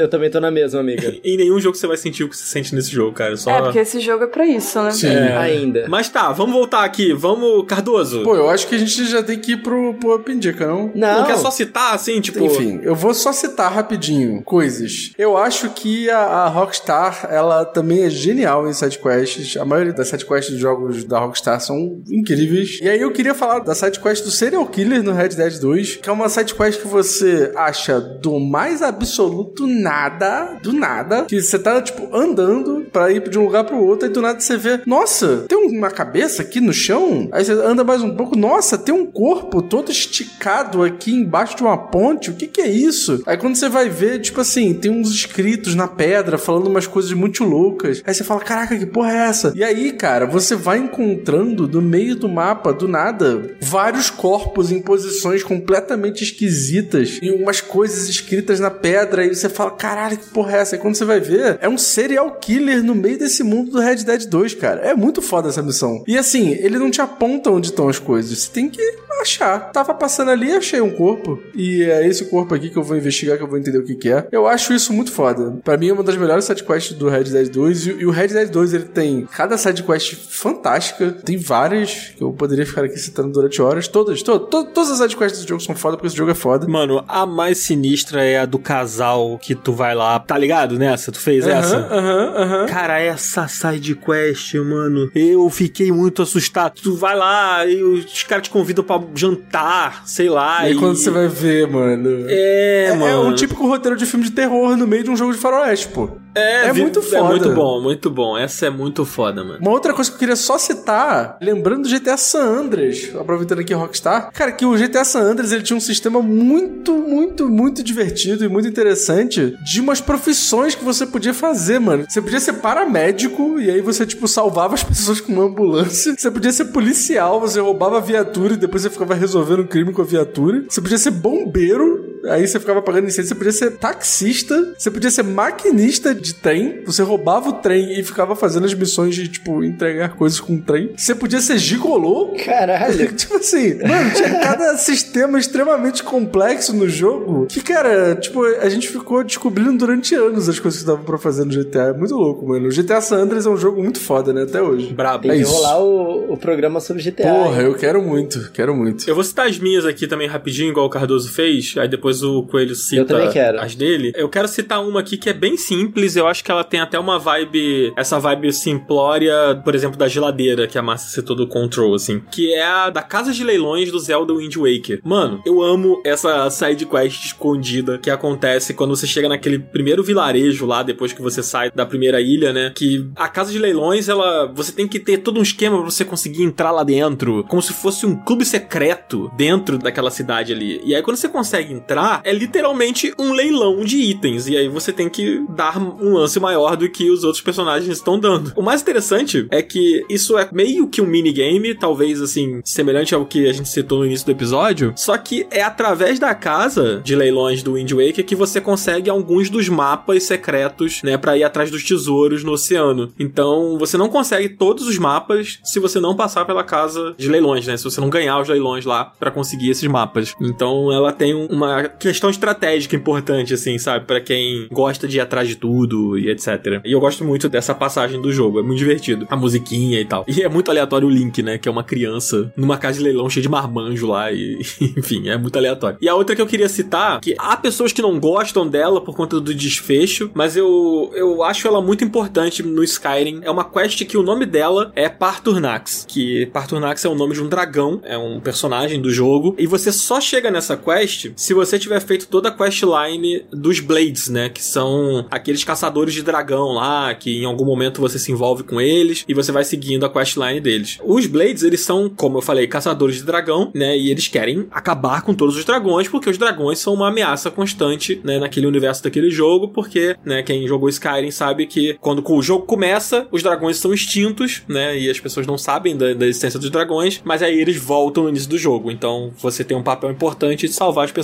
S2: é mesmo, amiga?
S1: Em nenhum jogo você vai sentir o que você sente nesse jogo, cara. Só...
S3: É, porque esse jogo é pra isso, né?
S2: Sim, é. Ainda.
S1: Mas tá, vamos voltar aqui. Vamos, Cardoso.
S4: Pô, eu acho que a gente já tem que ir pro, pro Up Indica, não?
S2: Não.
S1: Não quer só citar, assim, tipo...
S4: Enfim, eu vou só citar rapidinho coisas. Eu acho que a, a Rockstar, ela também é genial em sidequests. A maioria das sidequests dos jogos da Rockstar são incríveis. E aí eu queria falar da sidequest do Serial Killer no Red Dead dois, que é uma sidequest que você acha do mais absoluto nada, do nada, que você tá, tipo, andando pra ir de um lugar pro outro, e do nada você vê, nossa, tem uma cabeça aqui no chão? Aí você anda mais um pouco, nossa, tem um corpo todo esticado aqui embaixo de uma ponte, o que que é isso? Aí quando você vai ver, tipo assim, tem uns escritos na pedra falando umas coisas muito loucas. Aí você fala, caraca, que porra é essa? E aí, cara, você vai encontrando no meio do mapa, do nada, vários corpos em posições completamente esquisitas e umas coisas escritas na pedra, e você fala, caralho, que porra é essa? E quando você vai ver, é um serial killer no meio desse mundo do Red Dead dois, cara. É muito foda essa missão. E assim, ele não te aponta onde estão as coisas. Você tem que achar. Tava passando ali e achei um corpo. E é esse corpo aqui que eu vou investigar, que eu vou entender o que que é. Eu acho isso muito foda. Pra mim é uma das melhores sidequests do Red Dead dois. E, e o Red Dead dois, ele tem cada sidequest fantástica. Tem várias que eu poderia ficar aqui citando durante horas. Todas, to, to, todas as sidequests do jogo são foda, porque esse jogo é foda.
S1: Mano, a mais sinistra é a do casal que tu vai lá. Tá ligado nessa? Tu fez
S4: uhum,
S1: essa?
S4: Aham, uhum, aham. Uhum.
S1: Cara, essa sidequest, mano, eu fiquei muito assustado. Tu vai lá e os caras te convidam pra jantar, sei lá.
S4: E,
S1: e...
S4: quando você vai ver, mano...
S1: É,
S4: é,
S1: mano.
S4: É um típico roteiro de filme de terror no meio de um jogo de faroeste, pô.
S1: É,
S4: é
S1: vi...
S4: muito foda.
S1: É muito bom, muito bom. Essa é muito foda, mano.
S4: Uma outra coisa que eu queria só citar, lembrando do G T A San Andreas, aproveitando aqui a Rockstar, cara, que o G T A San Andreas, ele tinha um sistema muito, muito, muito divertido e muito interessante de umas profissões que você podia fazer, mano. Você podia ser paramédico, e aí você, tipo, salvava as pessoas com uma ambulância. Você podia ser policial, você roubava a viatura e depois você ficava resolvendo um crime com a viatura. Você podia ser bombeiro, aí você ficava apagando incêndio. Você podia ser taxista, você podia ser maquinista de trem, você roubava o trem e ficava fazendo as missões de, tipo, entregar coisas com o trem. Você podia ser gigolô.
S2: Caralho.
S4: Tipo assim, mano, tinha cada sistema extremamente complexo no jogo que, cara, tipo, a gente ficou descobrindo durante anos as coisas que davam pra fazer no G T A. É muito louco, mano. O G T A San Andreas é um jogo muito foda, né? Até hoje.
S1: Brabo.
S2: Tem
S4: é
S2: que
S4: isso.
S2: rolar o, o programa sobre G T A.
S4: Porra,
S2: hein?
S4: eu quero muito, quero muito.
S1: Eu vou citar as minhas aqui também rapidinho, igual o Cardoso fez, aí depois o Coelho cita
S2: Eu também quero.
S1: as dele. Eu quero citar uma aqui que é bem simples, eu acho que ela tem até uma vibe, essa vibe simplória, por exemplo, da geladeira, que a Márcia citou do Control, assim, que é a da casa de leilões do Zelda Wind Waker. Mano, eu amo essa side quest escondida que acontece quando você chega naquele primeiro vilarejo lá, depois que você sai da primeira ilha, né, que a casa de leilões, ela, você tem que ter todo um esquema pra você conseguir entrar lá dentro, como se fosse um clube secreto dentro daquela cidade ali. E aí quando você consegue entrar, é literalmente um leilão de itens, e aí você tem que dar um lance maior do que os outros personagens estão dando. O mais interessante é que isso é meio que um minigame, talvez, assim, semelhante ao que a gente citou no início do episódio, só que é através da casa de leilões do Wind Waker que você consegue alguns dos mapas secretos, né, pra ir atrás dos tesouros no oceano. Então, você não consegue todos os mapas se você não passar pela casa de leilões, né, se você não ganhar os leilões lá pra conseguir esses mapas. Então, ela tem uma questão estratégica importante, assim, sabe, pra quem gosta de ir atrás de tudo e etcétera. E eu gosto muito dessa passagem do jogo, é muito divertido. A musiquinha e tal. E é muito aleatório o Link, né, que é uma criança numa casa de leilão cheia de marmanjo lá e, enfim, é muito aleatório. E a outra que eu queria citar, que há pessoas que não gostam dela por conta do desfecho, mas eu, eu acho ela muito importante no Skyrim. É uma quest que o nome dela é Parturnax, que Parturnax é o nome de um dragão, é um personagem do jogo, e você só chega nessa quest se você tiver feito toda a questline dos Blades, né, que são aqueles caçadores de dragão lá, que em algum momento você se envolve com eles e você vai seguindo a questline deles. Os Blades, eles são, como eu falei, caçadores de dragão, né, e eles querem acabar com todos os dragões, porque os dragões são uma ameaça constante, né, naquele universo daquele jogo, porque, né, quem jogou Skyrim sabe que quando o jogo começa, os dragões são extintos, né, e as pessoas não sabem da, da existência dos dragões, mas aí eles voltam no início do jogo, então você tem um papel importante de salvar as pessoas dos dragões.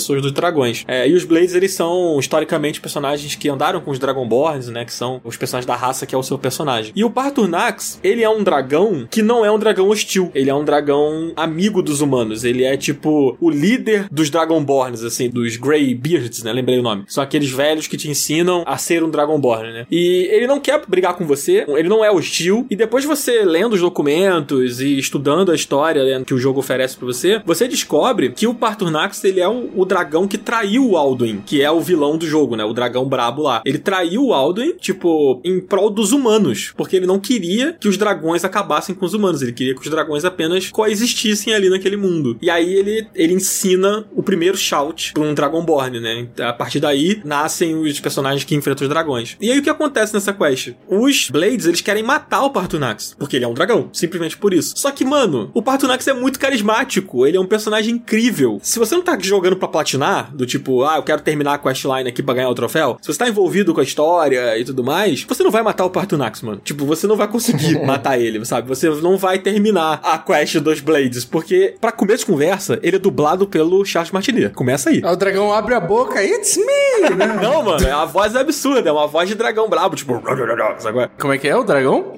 S1: dragões. É, e os Blades, eles são, historicamente, personagens que andaram com os Dragonborns, né? Que são os personagens da raça que é o seu personagem. E o Paarthurnax, ele é um dragão que não é um dragão hostil. Ele é um dragão amigo dos humanos. Ele é, tipo, o líder dos Dragonborns, assim, dos Greybeards, né? Lembrei o nome. São aqueles velhos que te ensinam a ser um Dragonborn, né? E ele não quer brigar com você, ele não é hostil. E depois de você lendo os documentos e estudando a história que o jogo oferece pra você, você descobre que o Paarthurnax, ele é o, o dragão que traiu o Alduin, que é o vilão do jogo, né? O dragão brabo lá. Ele traiu o Alduin, tipo, em prol dos humanos, porque ele não queria que os dragões acabassem com os humanos. Ele queria que os dragões apenas coexistissem ali naquele mundo. E aí ele, ele ensina o primeiro shout pra um Dragonborn, né? A partir daí, nascem os personagens que enfrentam os dragões. E aí o que acontece nessa quest? Os Blades, eles querem matar o Paarthurnax, porque ele é um dragão, simplesmente por isso. Só que, mano, o Paarthurnax é muito carismático, ele é um personagem incrível. Se você não tá jogando pra platinar, do tipo, ah, eu quero terminar a questline aqui pra ganhar o troféu, se você tá envolvido com a história e tudo mais, você não vai matar o Paarthurnax, mano. Tipo, você não vai conseguir matar ele, sabe? Você não vai terminar a quest dos Blades, porque, pra começo de conversa, ele é dublado pelo Charles Martinet. Começa aí.
S4: Aí o dragão abre a boca, it's me! Né?
S1: Não, mano, a voz é absurda, é uma voz de dragão brabo, tipo... Sabe?
S4: Como é que é o dragão?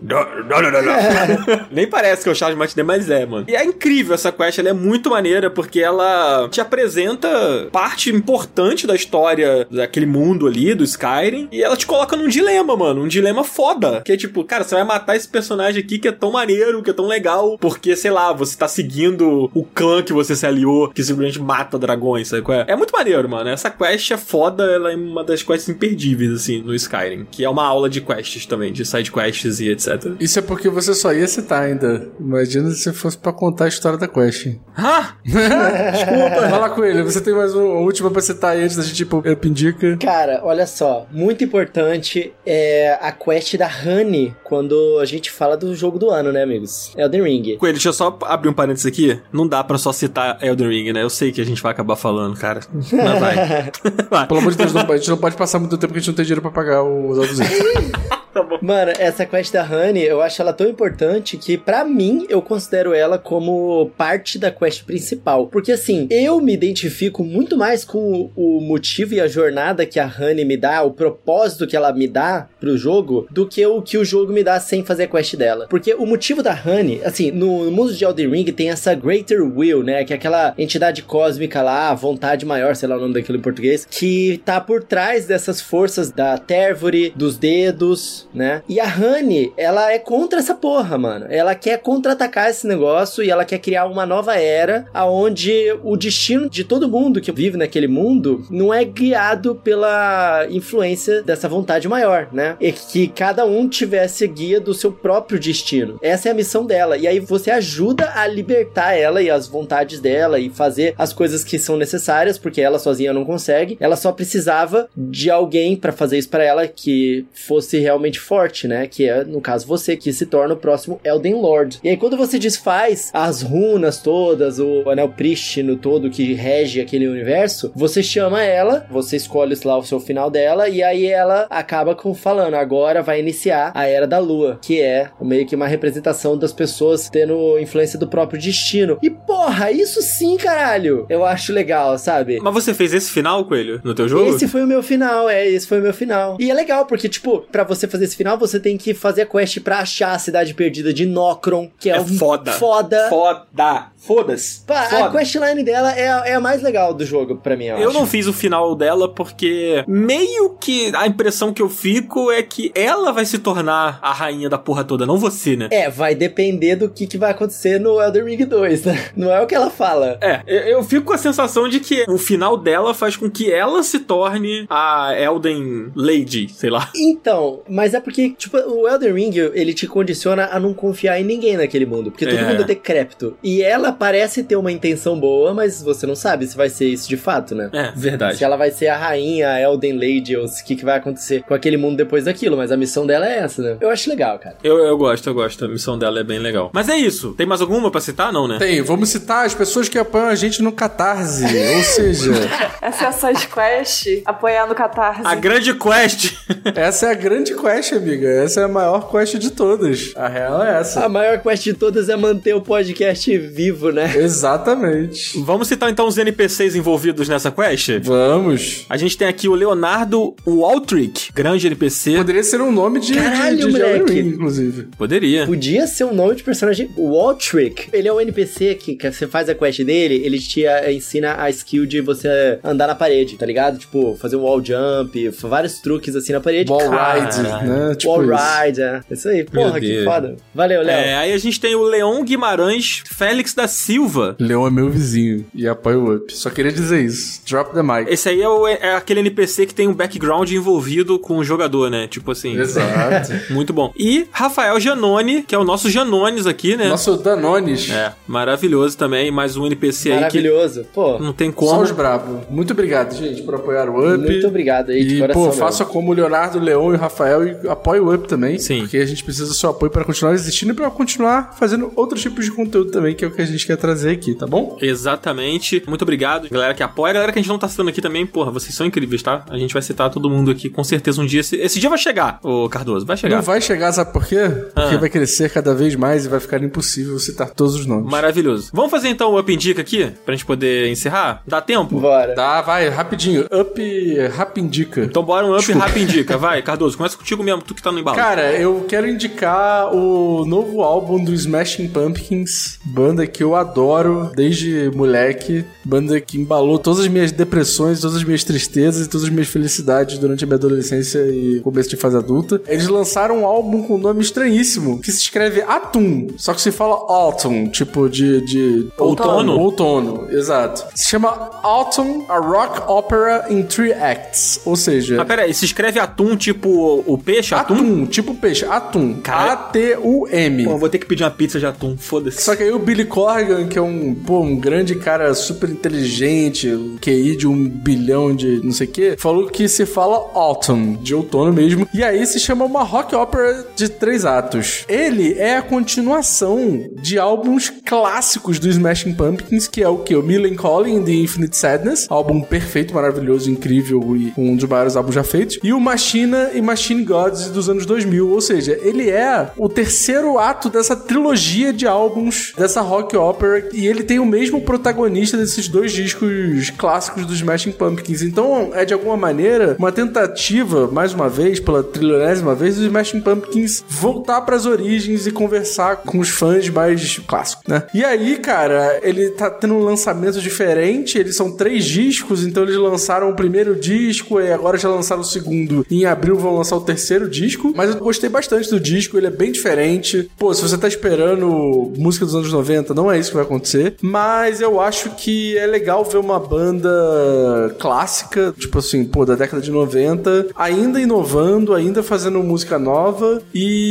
S1: Nem parece que é o Charles Martinet, mas é, mano. E é incrível essa quest, ela é muito maneira, porque ela te apresenta parte importante da história daquele mundo ali, do Skyrim, e ela te coloca num dilema, mano, um dilema foda, que é tipo, cara, você vai matar esse personagem aqui que é tão maneiro, que é tão legal, porque, sei lá, você tá seguindo o clã que você se aliou, que simplesmente mata dragões, sabe qual é? É muito maneiro, mano. Essa quest é foda, ela é uma das quests imperdíveis, assim, no Skyrim, que é uma aula de quests também, de side quests e etcétera.
S4: Isso é porque você só ia citar ainda. Imagina se fosse pra contar a história da quest.
S1: Ah!
S4: Desculpa. Vai lá com ele, você tem mais uma última pra citar aí antes da gente ir pro Pindica.
S2: Cara, olha só, muito importante é a quest da Honey quando a gente fala do jogo do ano, né, amigos? Elden Ring.
S1: Coelho, deixa eu só abrir um parênteses aqui. Não dá pra só citar Elden Ring, né? Eu sei que a gente vai acabar falando, cara. Mas vai. vai.
S4: Pelo amor de Deus, não, a gente não pode passar muito tempo porque a gente não tem dinheiro pra pagar os autos.
S2: Tá bom. Mano, essa quest da Honey, eu acho ela tão importante que, pra mim, eu considero ela como parte da quest principal. Porque, assim, eu me identifico muito mais com o motivo e a jornada que a Honey me dá, o propósito que ela me dá pro jogo, do que o que o jogo me dá sem fazer a quest dela. Porque o motivo da Honey, assim, no mundo de Elden Ring tem essa Greater Will, né? Que é aquela entidade cósmica lá, a vontade maior, sei lá o nome daquilo em português, que tá por trás dessas forças da Tervory, dos dedos, né? E a Honey, ela é contra essa porra, mano. Ela quer contra-atacar esse negócio e ela quer criar uma nova era aonde o destino de todo mundo que vive naquele mundo não é guiado pela influência dessa vontade maior, né? E que cada um tivesse guia do seu próprio destino. Essa é a missão dela. E aí você ajuda a libertar ela e as vontades dela e fazer as coisas que são necessárias, porque ela sozinha não consegue. Ela só precisava de alguém pra fazer isso pra ela que fosse realmente forte, né? Que é, no caso, você, que se torna o próximo Elden Lord. E aí, quando você desfaz as runas todas, o anel prístino todo que rege aquele universo, você chama ela, você escolhe lá o seu final dela, e aí ela acaba com falando, agora vai iniciar a Era da Lua, que é meio que uma representação das pessoas tendo influência do próprio destino. E, porra, isso sim, caralho! Eu acho legal, sabe?
S1: Mas você fez esse final, Coelho, no teu jogo?
S2: Esse foi o meu final, é, esse foi o meu final. E é legal, porque, tipo, pra você fazer esse final, você tem que fazer a quest pra achar a cidade perdida de Nokron, que é,
S1: é
S2: um
S1: foda.
S2: Foda.
S1: Foda. Foda-se.
S2: Pá,
S1: Foda.
S2: A questline dela é a, é a mais legal do jogo, pra mim, eu,
S1: eu
S2: acho.
S1: não fiz o final dela porque meio que a impressão que eu fico é que ela vai se tornar a rainha da porra toda, não você, né?
S2: É, vai depender do que, que vai acontecer no Elden Ring dois, né? Não é o que ela fala.
S1: É, eu fico com a sensação de que o final dela faz com que ela se torne a Elden Lady, sei lá.
S2: Então, mas é porque, tipo, o Elden Ring, ele te condiciona a não confiar em ninguém naquele mundo, porque todo
S1: é.
S2: mundo é decrépito. E ela parece ter uma intenção boa, mas você não sabe se vai ser isso de fato, né?
S1: É, verdade.
S2: Se ela vai ser a rainha, a Elden Lady, ou o que, que vai acontecer com aquele mundo depois daquilo, mas a missão dela é essa, né? Eu acho legal, cara.
S1: Eu, eu gosto, eu gosto. A missão dela é bem legal. Mas é isso. Tem mais alguma pra citar? Não, né?
S4: Tem. Vamos citar as pessoas que apoiam a gente no Catarse. Ou seja...
S3: Essa é a side quest, apoiar no Catarse.
S1: A grande quest.
S4: Essa é a grande quest quest, amiga. Essa é a maior quest de todas. A real é essa.
S2: A maior quest de todas é manter o podcast vivo, né?
S4: Exatamente.
S1: Vamos citar então os N P Cs envolvidos nessa quest?
S4: Vamos.
S1: A gente tem aqui o Leonardo Waltrick, grande N P C.
S4: Poderia ser um nome de,
S2: Caralho,
S4: de, de
S2: moleque.
S4: Elden Ring, inclusive.
S1: Poderia.
S2: Podia ser um nome de personagem. O Waltrick, ele é um N P C que, que você faz a quest dele, ele te uh, ensina a skill de você andar na parede, tá ligado? Tipo, fazer um wall jump, vários truques assim na parede.
S4: Wall
S1: Caralho.
S4: ride, né? Tipo
S2: wall
S4: isso.
S2: ride, é. Isso aí. Porra,
S1: Meu
S2: que
S1: Deus.
S2: foda. Valeu, Léo.
S1: É, aí a gente tem o Leon Guimarães Félix da Silva.
S4: Leon é meu vizinho e apoia o Up. Só queria dizer isso. Drop the mic.
S1: Esse aí é, o- é aquele N P C que tem um background envolvido com o jogador, né? Tipo assim.
S4: Exato.
S1: Muito bom. E Rafael Janone, que é o nosso Janones aqui, né?
S4: Nosso Danones.
S1: É, maravilhoso também. Mais um N P C aí que
S2: Maravilhoso. Pô,
S1: não tem
S4: Só
S1: como.
S4: os brabo. Muito obrigado, gente, por apoiar o Up.
S2: muito obrigado aí, de
S4: E,
S2: coração.
S4: pô,
S2: mesmo.
S4: faça como o Leonardo, o Leon e o Rafael e apoie o Up também.
S1: Sim.
S4: Porque a gente precisa do seu apoio para continuar existindo e para continuar fazendo outros tipos de conteúdo também, que é o que a gente quer trazer aqui, tá bom?
S1: Exatamente. Muito obrigado, galera que apoia. A galera que a gente não tá citando aqui também, porra, vocês são incríveis, tá? A gente vai citar todo mundo aqui com certeza um dia. Esse, esse dia vai chegar, ô Cardoso, vai chegar.
S4: Não vai chegar, sabe por quê? Porque
S1: Ah.
S4: vai crescer cada vez mais e vai ficar impossível citar todos os nomes.
S1: Maravilhoso. Vamos fazer então o Up Indica aqui, pra gente poder encerrar? Dá tempo?
S2: Bora.
S4: Tá, vai, rapidinho. Up Rapindica.
S1: Então bora um Up Rap Indica. Vai, Cardoso, começa contigo mesmo, tu que tá no embalo.
S4: Cara, eu quero indicar o novo álbum do Smashing Pumpkins, banda que eu adoro desde moleque, banda que embalou todas as minhas depressões, todas as minhas tristezas e todas as minhas felicidades durante a minha adolescência e começo de fase adulta. Eles lançaram um álbum com um nome estranhíssimo, que se escreve Atum, só que se fala Autumn, tipo de... de
S1: Outono.
S4: Outono, exato. Se chama Autumn, a Rock Opera in Three Acts, ou seja...
S1: Ah, pera aí, se escreve atum tipo o peixe, atum?
S4: Atum, tipo peixe, atum.
S1: Cara-
S4: A T U M.
S1: Pô, eu vou ter que pedir uma pizza de atum, foda-se.
S4: Só que aí o Billy Corgan, que é um, pô, um grande cara super inteligente, um Q I de um bilhão de não sei o que, falou que se fala autumn, de outono mesmo, e aí se chama uma rock opera de três atos. Ele é a continuação de álbuns clássicos do Smashing Pumpkins, que é o que? O Melancholy and the Infinite Sadness, álbum perfeito, maravilhoso, incrível e um dos maiores álbuns já feitos, e o Machina e Machine Gods dos anos dois mil, ou seja, ele é o terceiro ato dessa trilogia de álbuns dessa rock opera, e ele tem o mesmo protagonista desses dois discos clássicos dos Smashing Pumpkins. Então é de alguma maneira uma tentativa, mais uma vez, pela trilionésima vez, dos Smashing Pumpkins voltar pras origens e conversar com os fãs mais clássicos, né? E aí, cara, ele tá tendo um lançamento diferente, eles são três discos, então eles lançaram o primeiro disco e agora já lançaram o segundo, e em abril vão lançar o terceiro disco, mas eu gostei bastante do disco, ele é bem diferente. Pô, se você tá esperando música dos anos noventa, não é isso que vai acontecer, mas eu acho que é legal ver uma banda clássica, tipo assim, pô, da década de noventa, ainda inovando, ainda fazendo música nova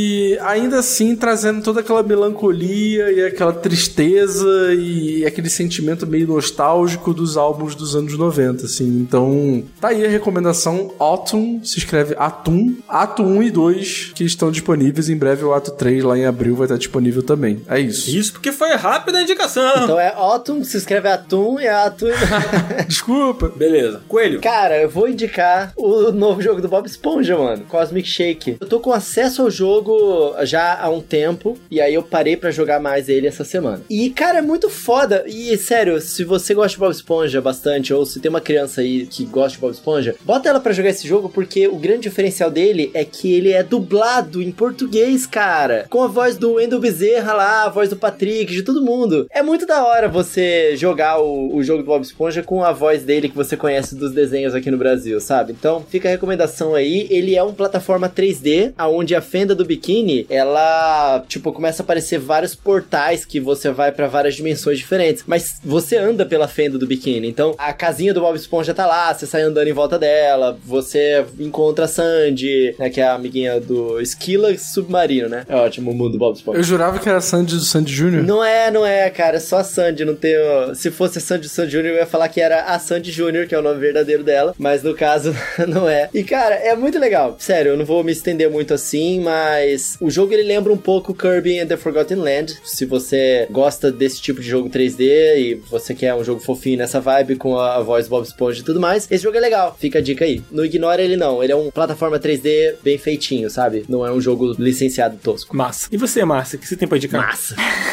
S4: e ainda assim trazendo toda aquela melancolia e aquela tristeza e aquele sentimento meio nostálgico dos álbuns dos anos noventa, assim. Então, tá aí a recomendação Autumn, se escreve Atum, Ato um e dois, que estão disponíveis. Em breve o Ato três, lá em abril, vai estar disponível também. É isso.
S1: Isso porque foi rápida a indicação.
S2: Então é Autumn, se escreve Atum e é Atum.
S4: Desculpa.
S1: Beleza. Coelho.
S2: Cara, eu vou indicar o novo jogo do Bob Esponja, mano. Cosmic Shake. Eu tô com acesso ao jogo já há um tempo, e aí eu parei pra jogar mais ele essa semana. E, cara, é muito foda. E, sério, se você gosta de Bob Esponja bastante, ou se tem uma criança aí que gosta de Bob Esponja, bota ela pra jogar esse jogo, porque o grande diferencial dele é que ele é dublado em português, cara. Com a voz do Wendell Bezerra lá, a voz do Patrick, de todo mundo. É muito da hora você jogar o, o jogo do Bob Esponja com a voz dele que você conhece dos desenhos aqui no Brasil, sabe? Então, fica a recomendação aí. Ele é uma plataforma três D, onde a fenda do biquíni, ela, tipo, começa a aparecer vários portais que você vai pra várias dimensões diferentes. Mas você anda pela fenda do biquíni. Então, a casinha do Bob Esponja tá lá, você sai andando em volta dela, você encontra a Sandy, né, que é a amiguinha do Esquila Submarino, né? É ótimo o mundo do Bob Esponja.
S4: Eu jurava que era Sandy do Sandy Júnior
S2: Não é, não é, cara. É só a Sandy, não tem... o- Se fosse a Sandy do Sandy Júnior, eu ia falar que era a Sandy Júnior, que é o nome verdadeiro dela. Mas no caso, não é. E, cara, é muito legal. Sério, eu não vou me estender muito assim, mas... O jogo, ele lembra um pouco Kirby and the Forgotten Land. Se você gosta desse tipo de jogo três D e você quer um jogo fofinho nessa vibe, com a, a voz do Bob Esponja e tudo mais, esse jogo é legal. Fica a dica aí. Não ignora ele, não. Ele é um plataforma três D ser bem feitinho, sabe? Não é um jogo licenciado tosco.
S1: Massa. E você, Márcia, o que você tem pra indicar?
S2: Massa.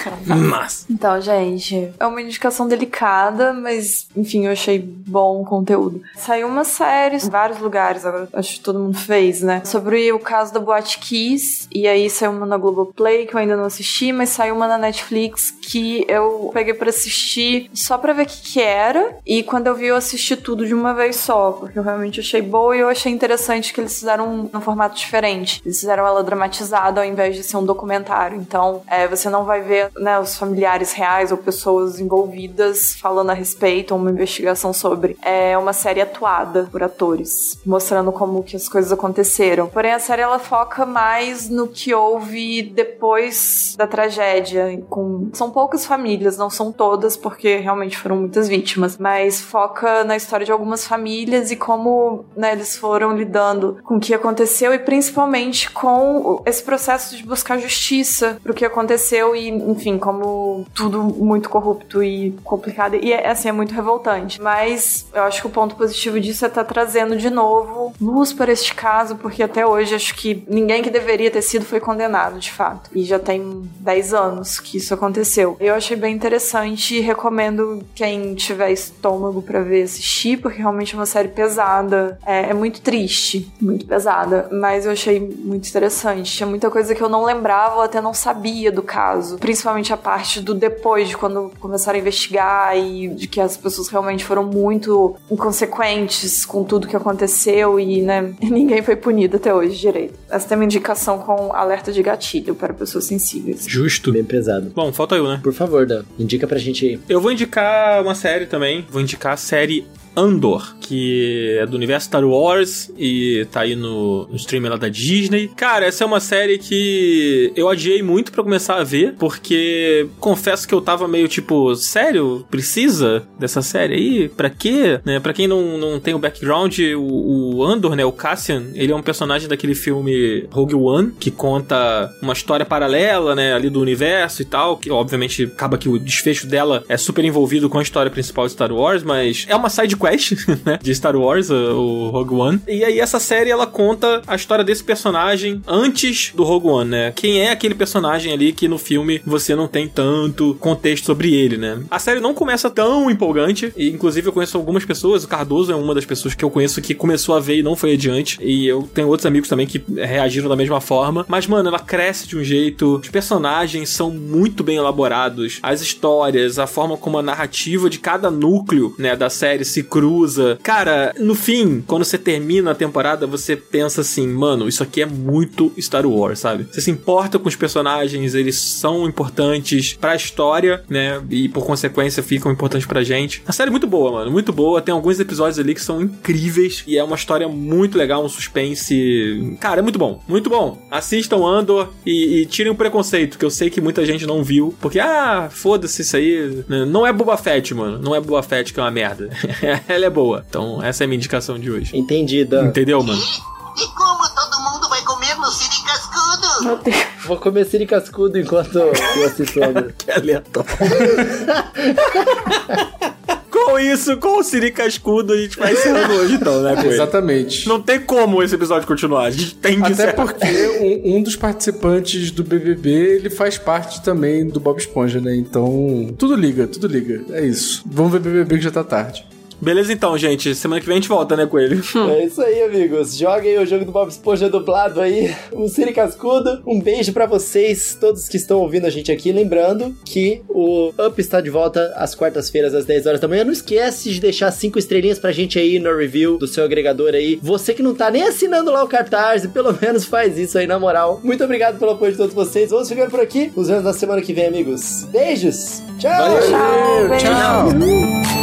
S1: Massa.
S3: Então, gente, é uma indicação delicada, mas, enfim, eu achei bom o conteúdo. Saiu uma série em vários lugares, agora acho que todo mundo fez, né? Sobre o caso da Boate Kiss, e aí saiu uma na Globoplay, que eu ainda não assisti, mas saiu uma na Netflix que eu peguei pra assistir só pra ver o que que era, e quando eu vi eu assisti tudo de uma vez só, porque eu realmente achei boa e eu achei interessante que eles fizeram um, um formato diferente. Eles fizeram ela dramatizada ao invés de ser um documentário, então é, você não vai ver, né, os familiares reais ou pessoas envolvidas falando a respeito, ou uma investigação sobre. É uma série atuada por atores, mostrando como que as coisas aconteceram. Porém, a série ela foca mais no que houve depois da tragédia. Com... São poucas famílias, não são todas, porque realmente foram muitas vítimas, mas foca na história de algumas famílias e como, né, eles foram lidando com o que aconteceu e principalmente com esse processo de buscar justiça pro que aconteceu e, enfim, como tudo muito corrupto e complicado. E, assim, é muito revoltante. Mas eu acho que o ponto positivo disso é estar trazendo de novo luz para este caso, porque até hoje acho que ninguém que deveria ter sido foi condenado, de fato. E já tem dez anos que isso aconteceu. Eu achei bem interessante e recomendo quem tiver estômago pra ver, assistir, porque realmente é uma série pesada. É, é muito triste, muito pesada, mas eu achei muito interessante. Tinha muita coisa que eu não lembrava ou até não sabia do caso. Principalmente a parte do depois, de quando começaram a investigar e de que as pessoas realmente foram muito inconsequentes com tudo que aconteceu e, né, ninguém foi punido até hoje direito. Essa tem uma indicação com alerta de gatilho para pessoas sensíveis.
S1: Justo.
S2: Bem pesado.
S1: Bom, falta eu, né?
S2: Por favor, Dan, indica pra gente aí.
S1: Eu vou indicar uma série também. Vou indicar a série Andor, que é do universo Star Wars e tá aí no, no stream lá da Disney. Cara, essa é uma série que eu adiei muito pra começar a ver, porque confesso que eu tava meio tipo, sério? Precisa dessa série aí? Pra quê? Né? Pra quem não, não tem o background, o, o Andor, né, o Cassian, ele é um personagem daquele filme Rogue One, que conta uma história paralela, né, ali do universo e tal, que obviamente acaba que o desfecho dela é super envolvido com a história principal de Star Wars, mas é uma side quest, né, de Star Wars, o Rogue One. E aí essa série, ela conta a história desse personagem antes do Rogue One, né? Quem é aquele personagem ali que no filme você não tem tanto contexto sobre ele, né? A série não começa tão empolgante, e inclusive eu conheço algumas pessoas, o Cardoso é uma das pessoas que eu conheço que começou a ver e não foi adiante, e eu tenho outros amigos também que reagiram da mesma forma, mas, mano, ela cresce de um jeito, os personagens são muito bem elaborados, as histórias, a forma como a narrativa de cada núcleo, né, da série se cruza. Cara, no fim, quando você termina a temporada, você pensa assim, mano, isso aqui é muito Star Wars, sabe? Você se importa com os personagens, eles são importantes pra história, né? E por consequência ficam importantes pra gente. A série é muito boa, mano, muito boa. Tem alguns episódios ali que são incríveis e é uma história muito legal, um suspense. Cara, é muito bom, muito bom. Assistam Andor e, e tirem o preconceito, que eu sei que muita gente não viu, porque, ah, foda-se isso aí. Não é Boba Fett, mano. Não é Boba Fett que é uma merda. Ela é boa. Então, essa é a minha indicação de hoje.
S2: Entendida.
S1: Entendeu, mano?
S5: E como todo mundo vai comer no Siri Cascudo?
S3: Meu Deus.
S2: Vou comer Siri Cascudo enquanto eu assisto Andor.
S1: Que aleatório. Com isso, com o Siri Cascudo, a gente vai encerrando hoje, então, né, Coelho?
S4: Exatamente.
S1: Não tem como esse episódio continuar. A gente tem que
S4: Até
S1: encerrar.
S4: porque um, um dos participantes do B B B, ele faz parte também do Bob Esponja, né? Então, tudo liga, tudo liga. É isso. Vamos ver B B B que já tá tarde.
S1: Beleza então, gente. Semana que vem a gente volta, né, Coelho?
S2: É isso aí, amigos. Joguem o jogo do Bob Esponja dublado aí, o Siri Cascudo. Um beijo pra vocês, todos que estão ouvindo a gente aqui. Lembrando que o Up está de volta às quartas-feiras, às dez horas da manhã. Não esquece de deixar cinco estrelinhas pra gente aí no review do seu agregador aí. Você que não tá nem assinando lá o Catarse, pelo menos faz isso aí, na moral. Muito obrigado pelo apoio de todos vocês. Vamos ficando por aqui. Nos vemos na semana que vem, amigos. Beijos. Tchau.
S1: Valeu.
S3: Tchau, beijo.
S4: Tchau.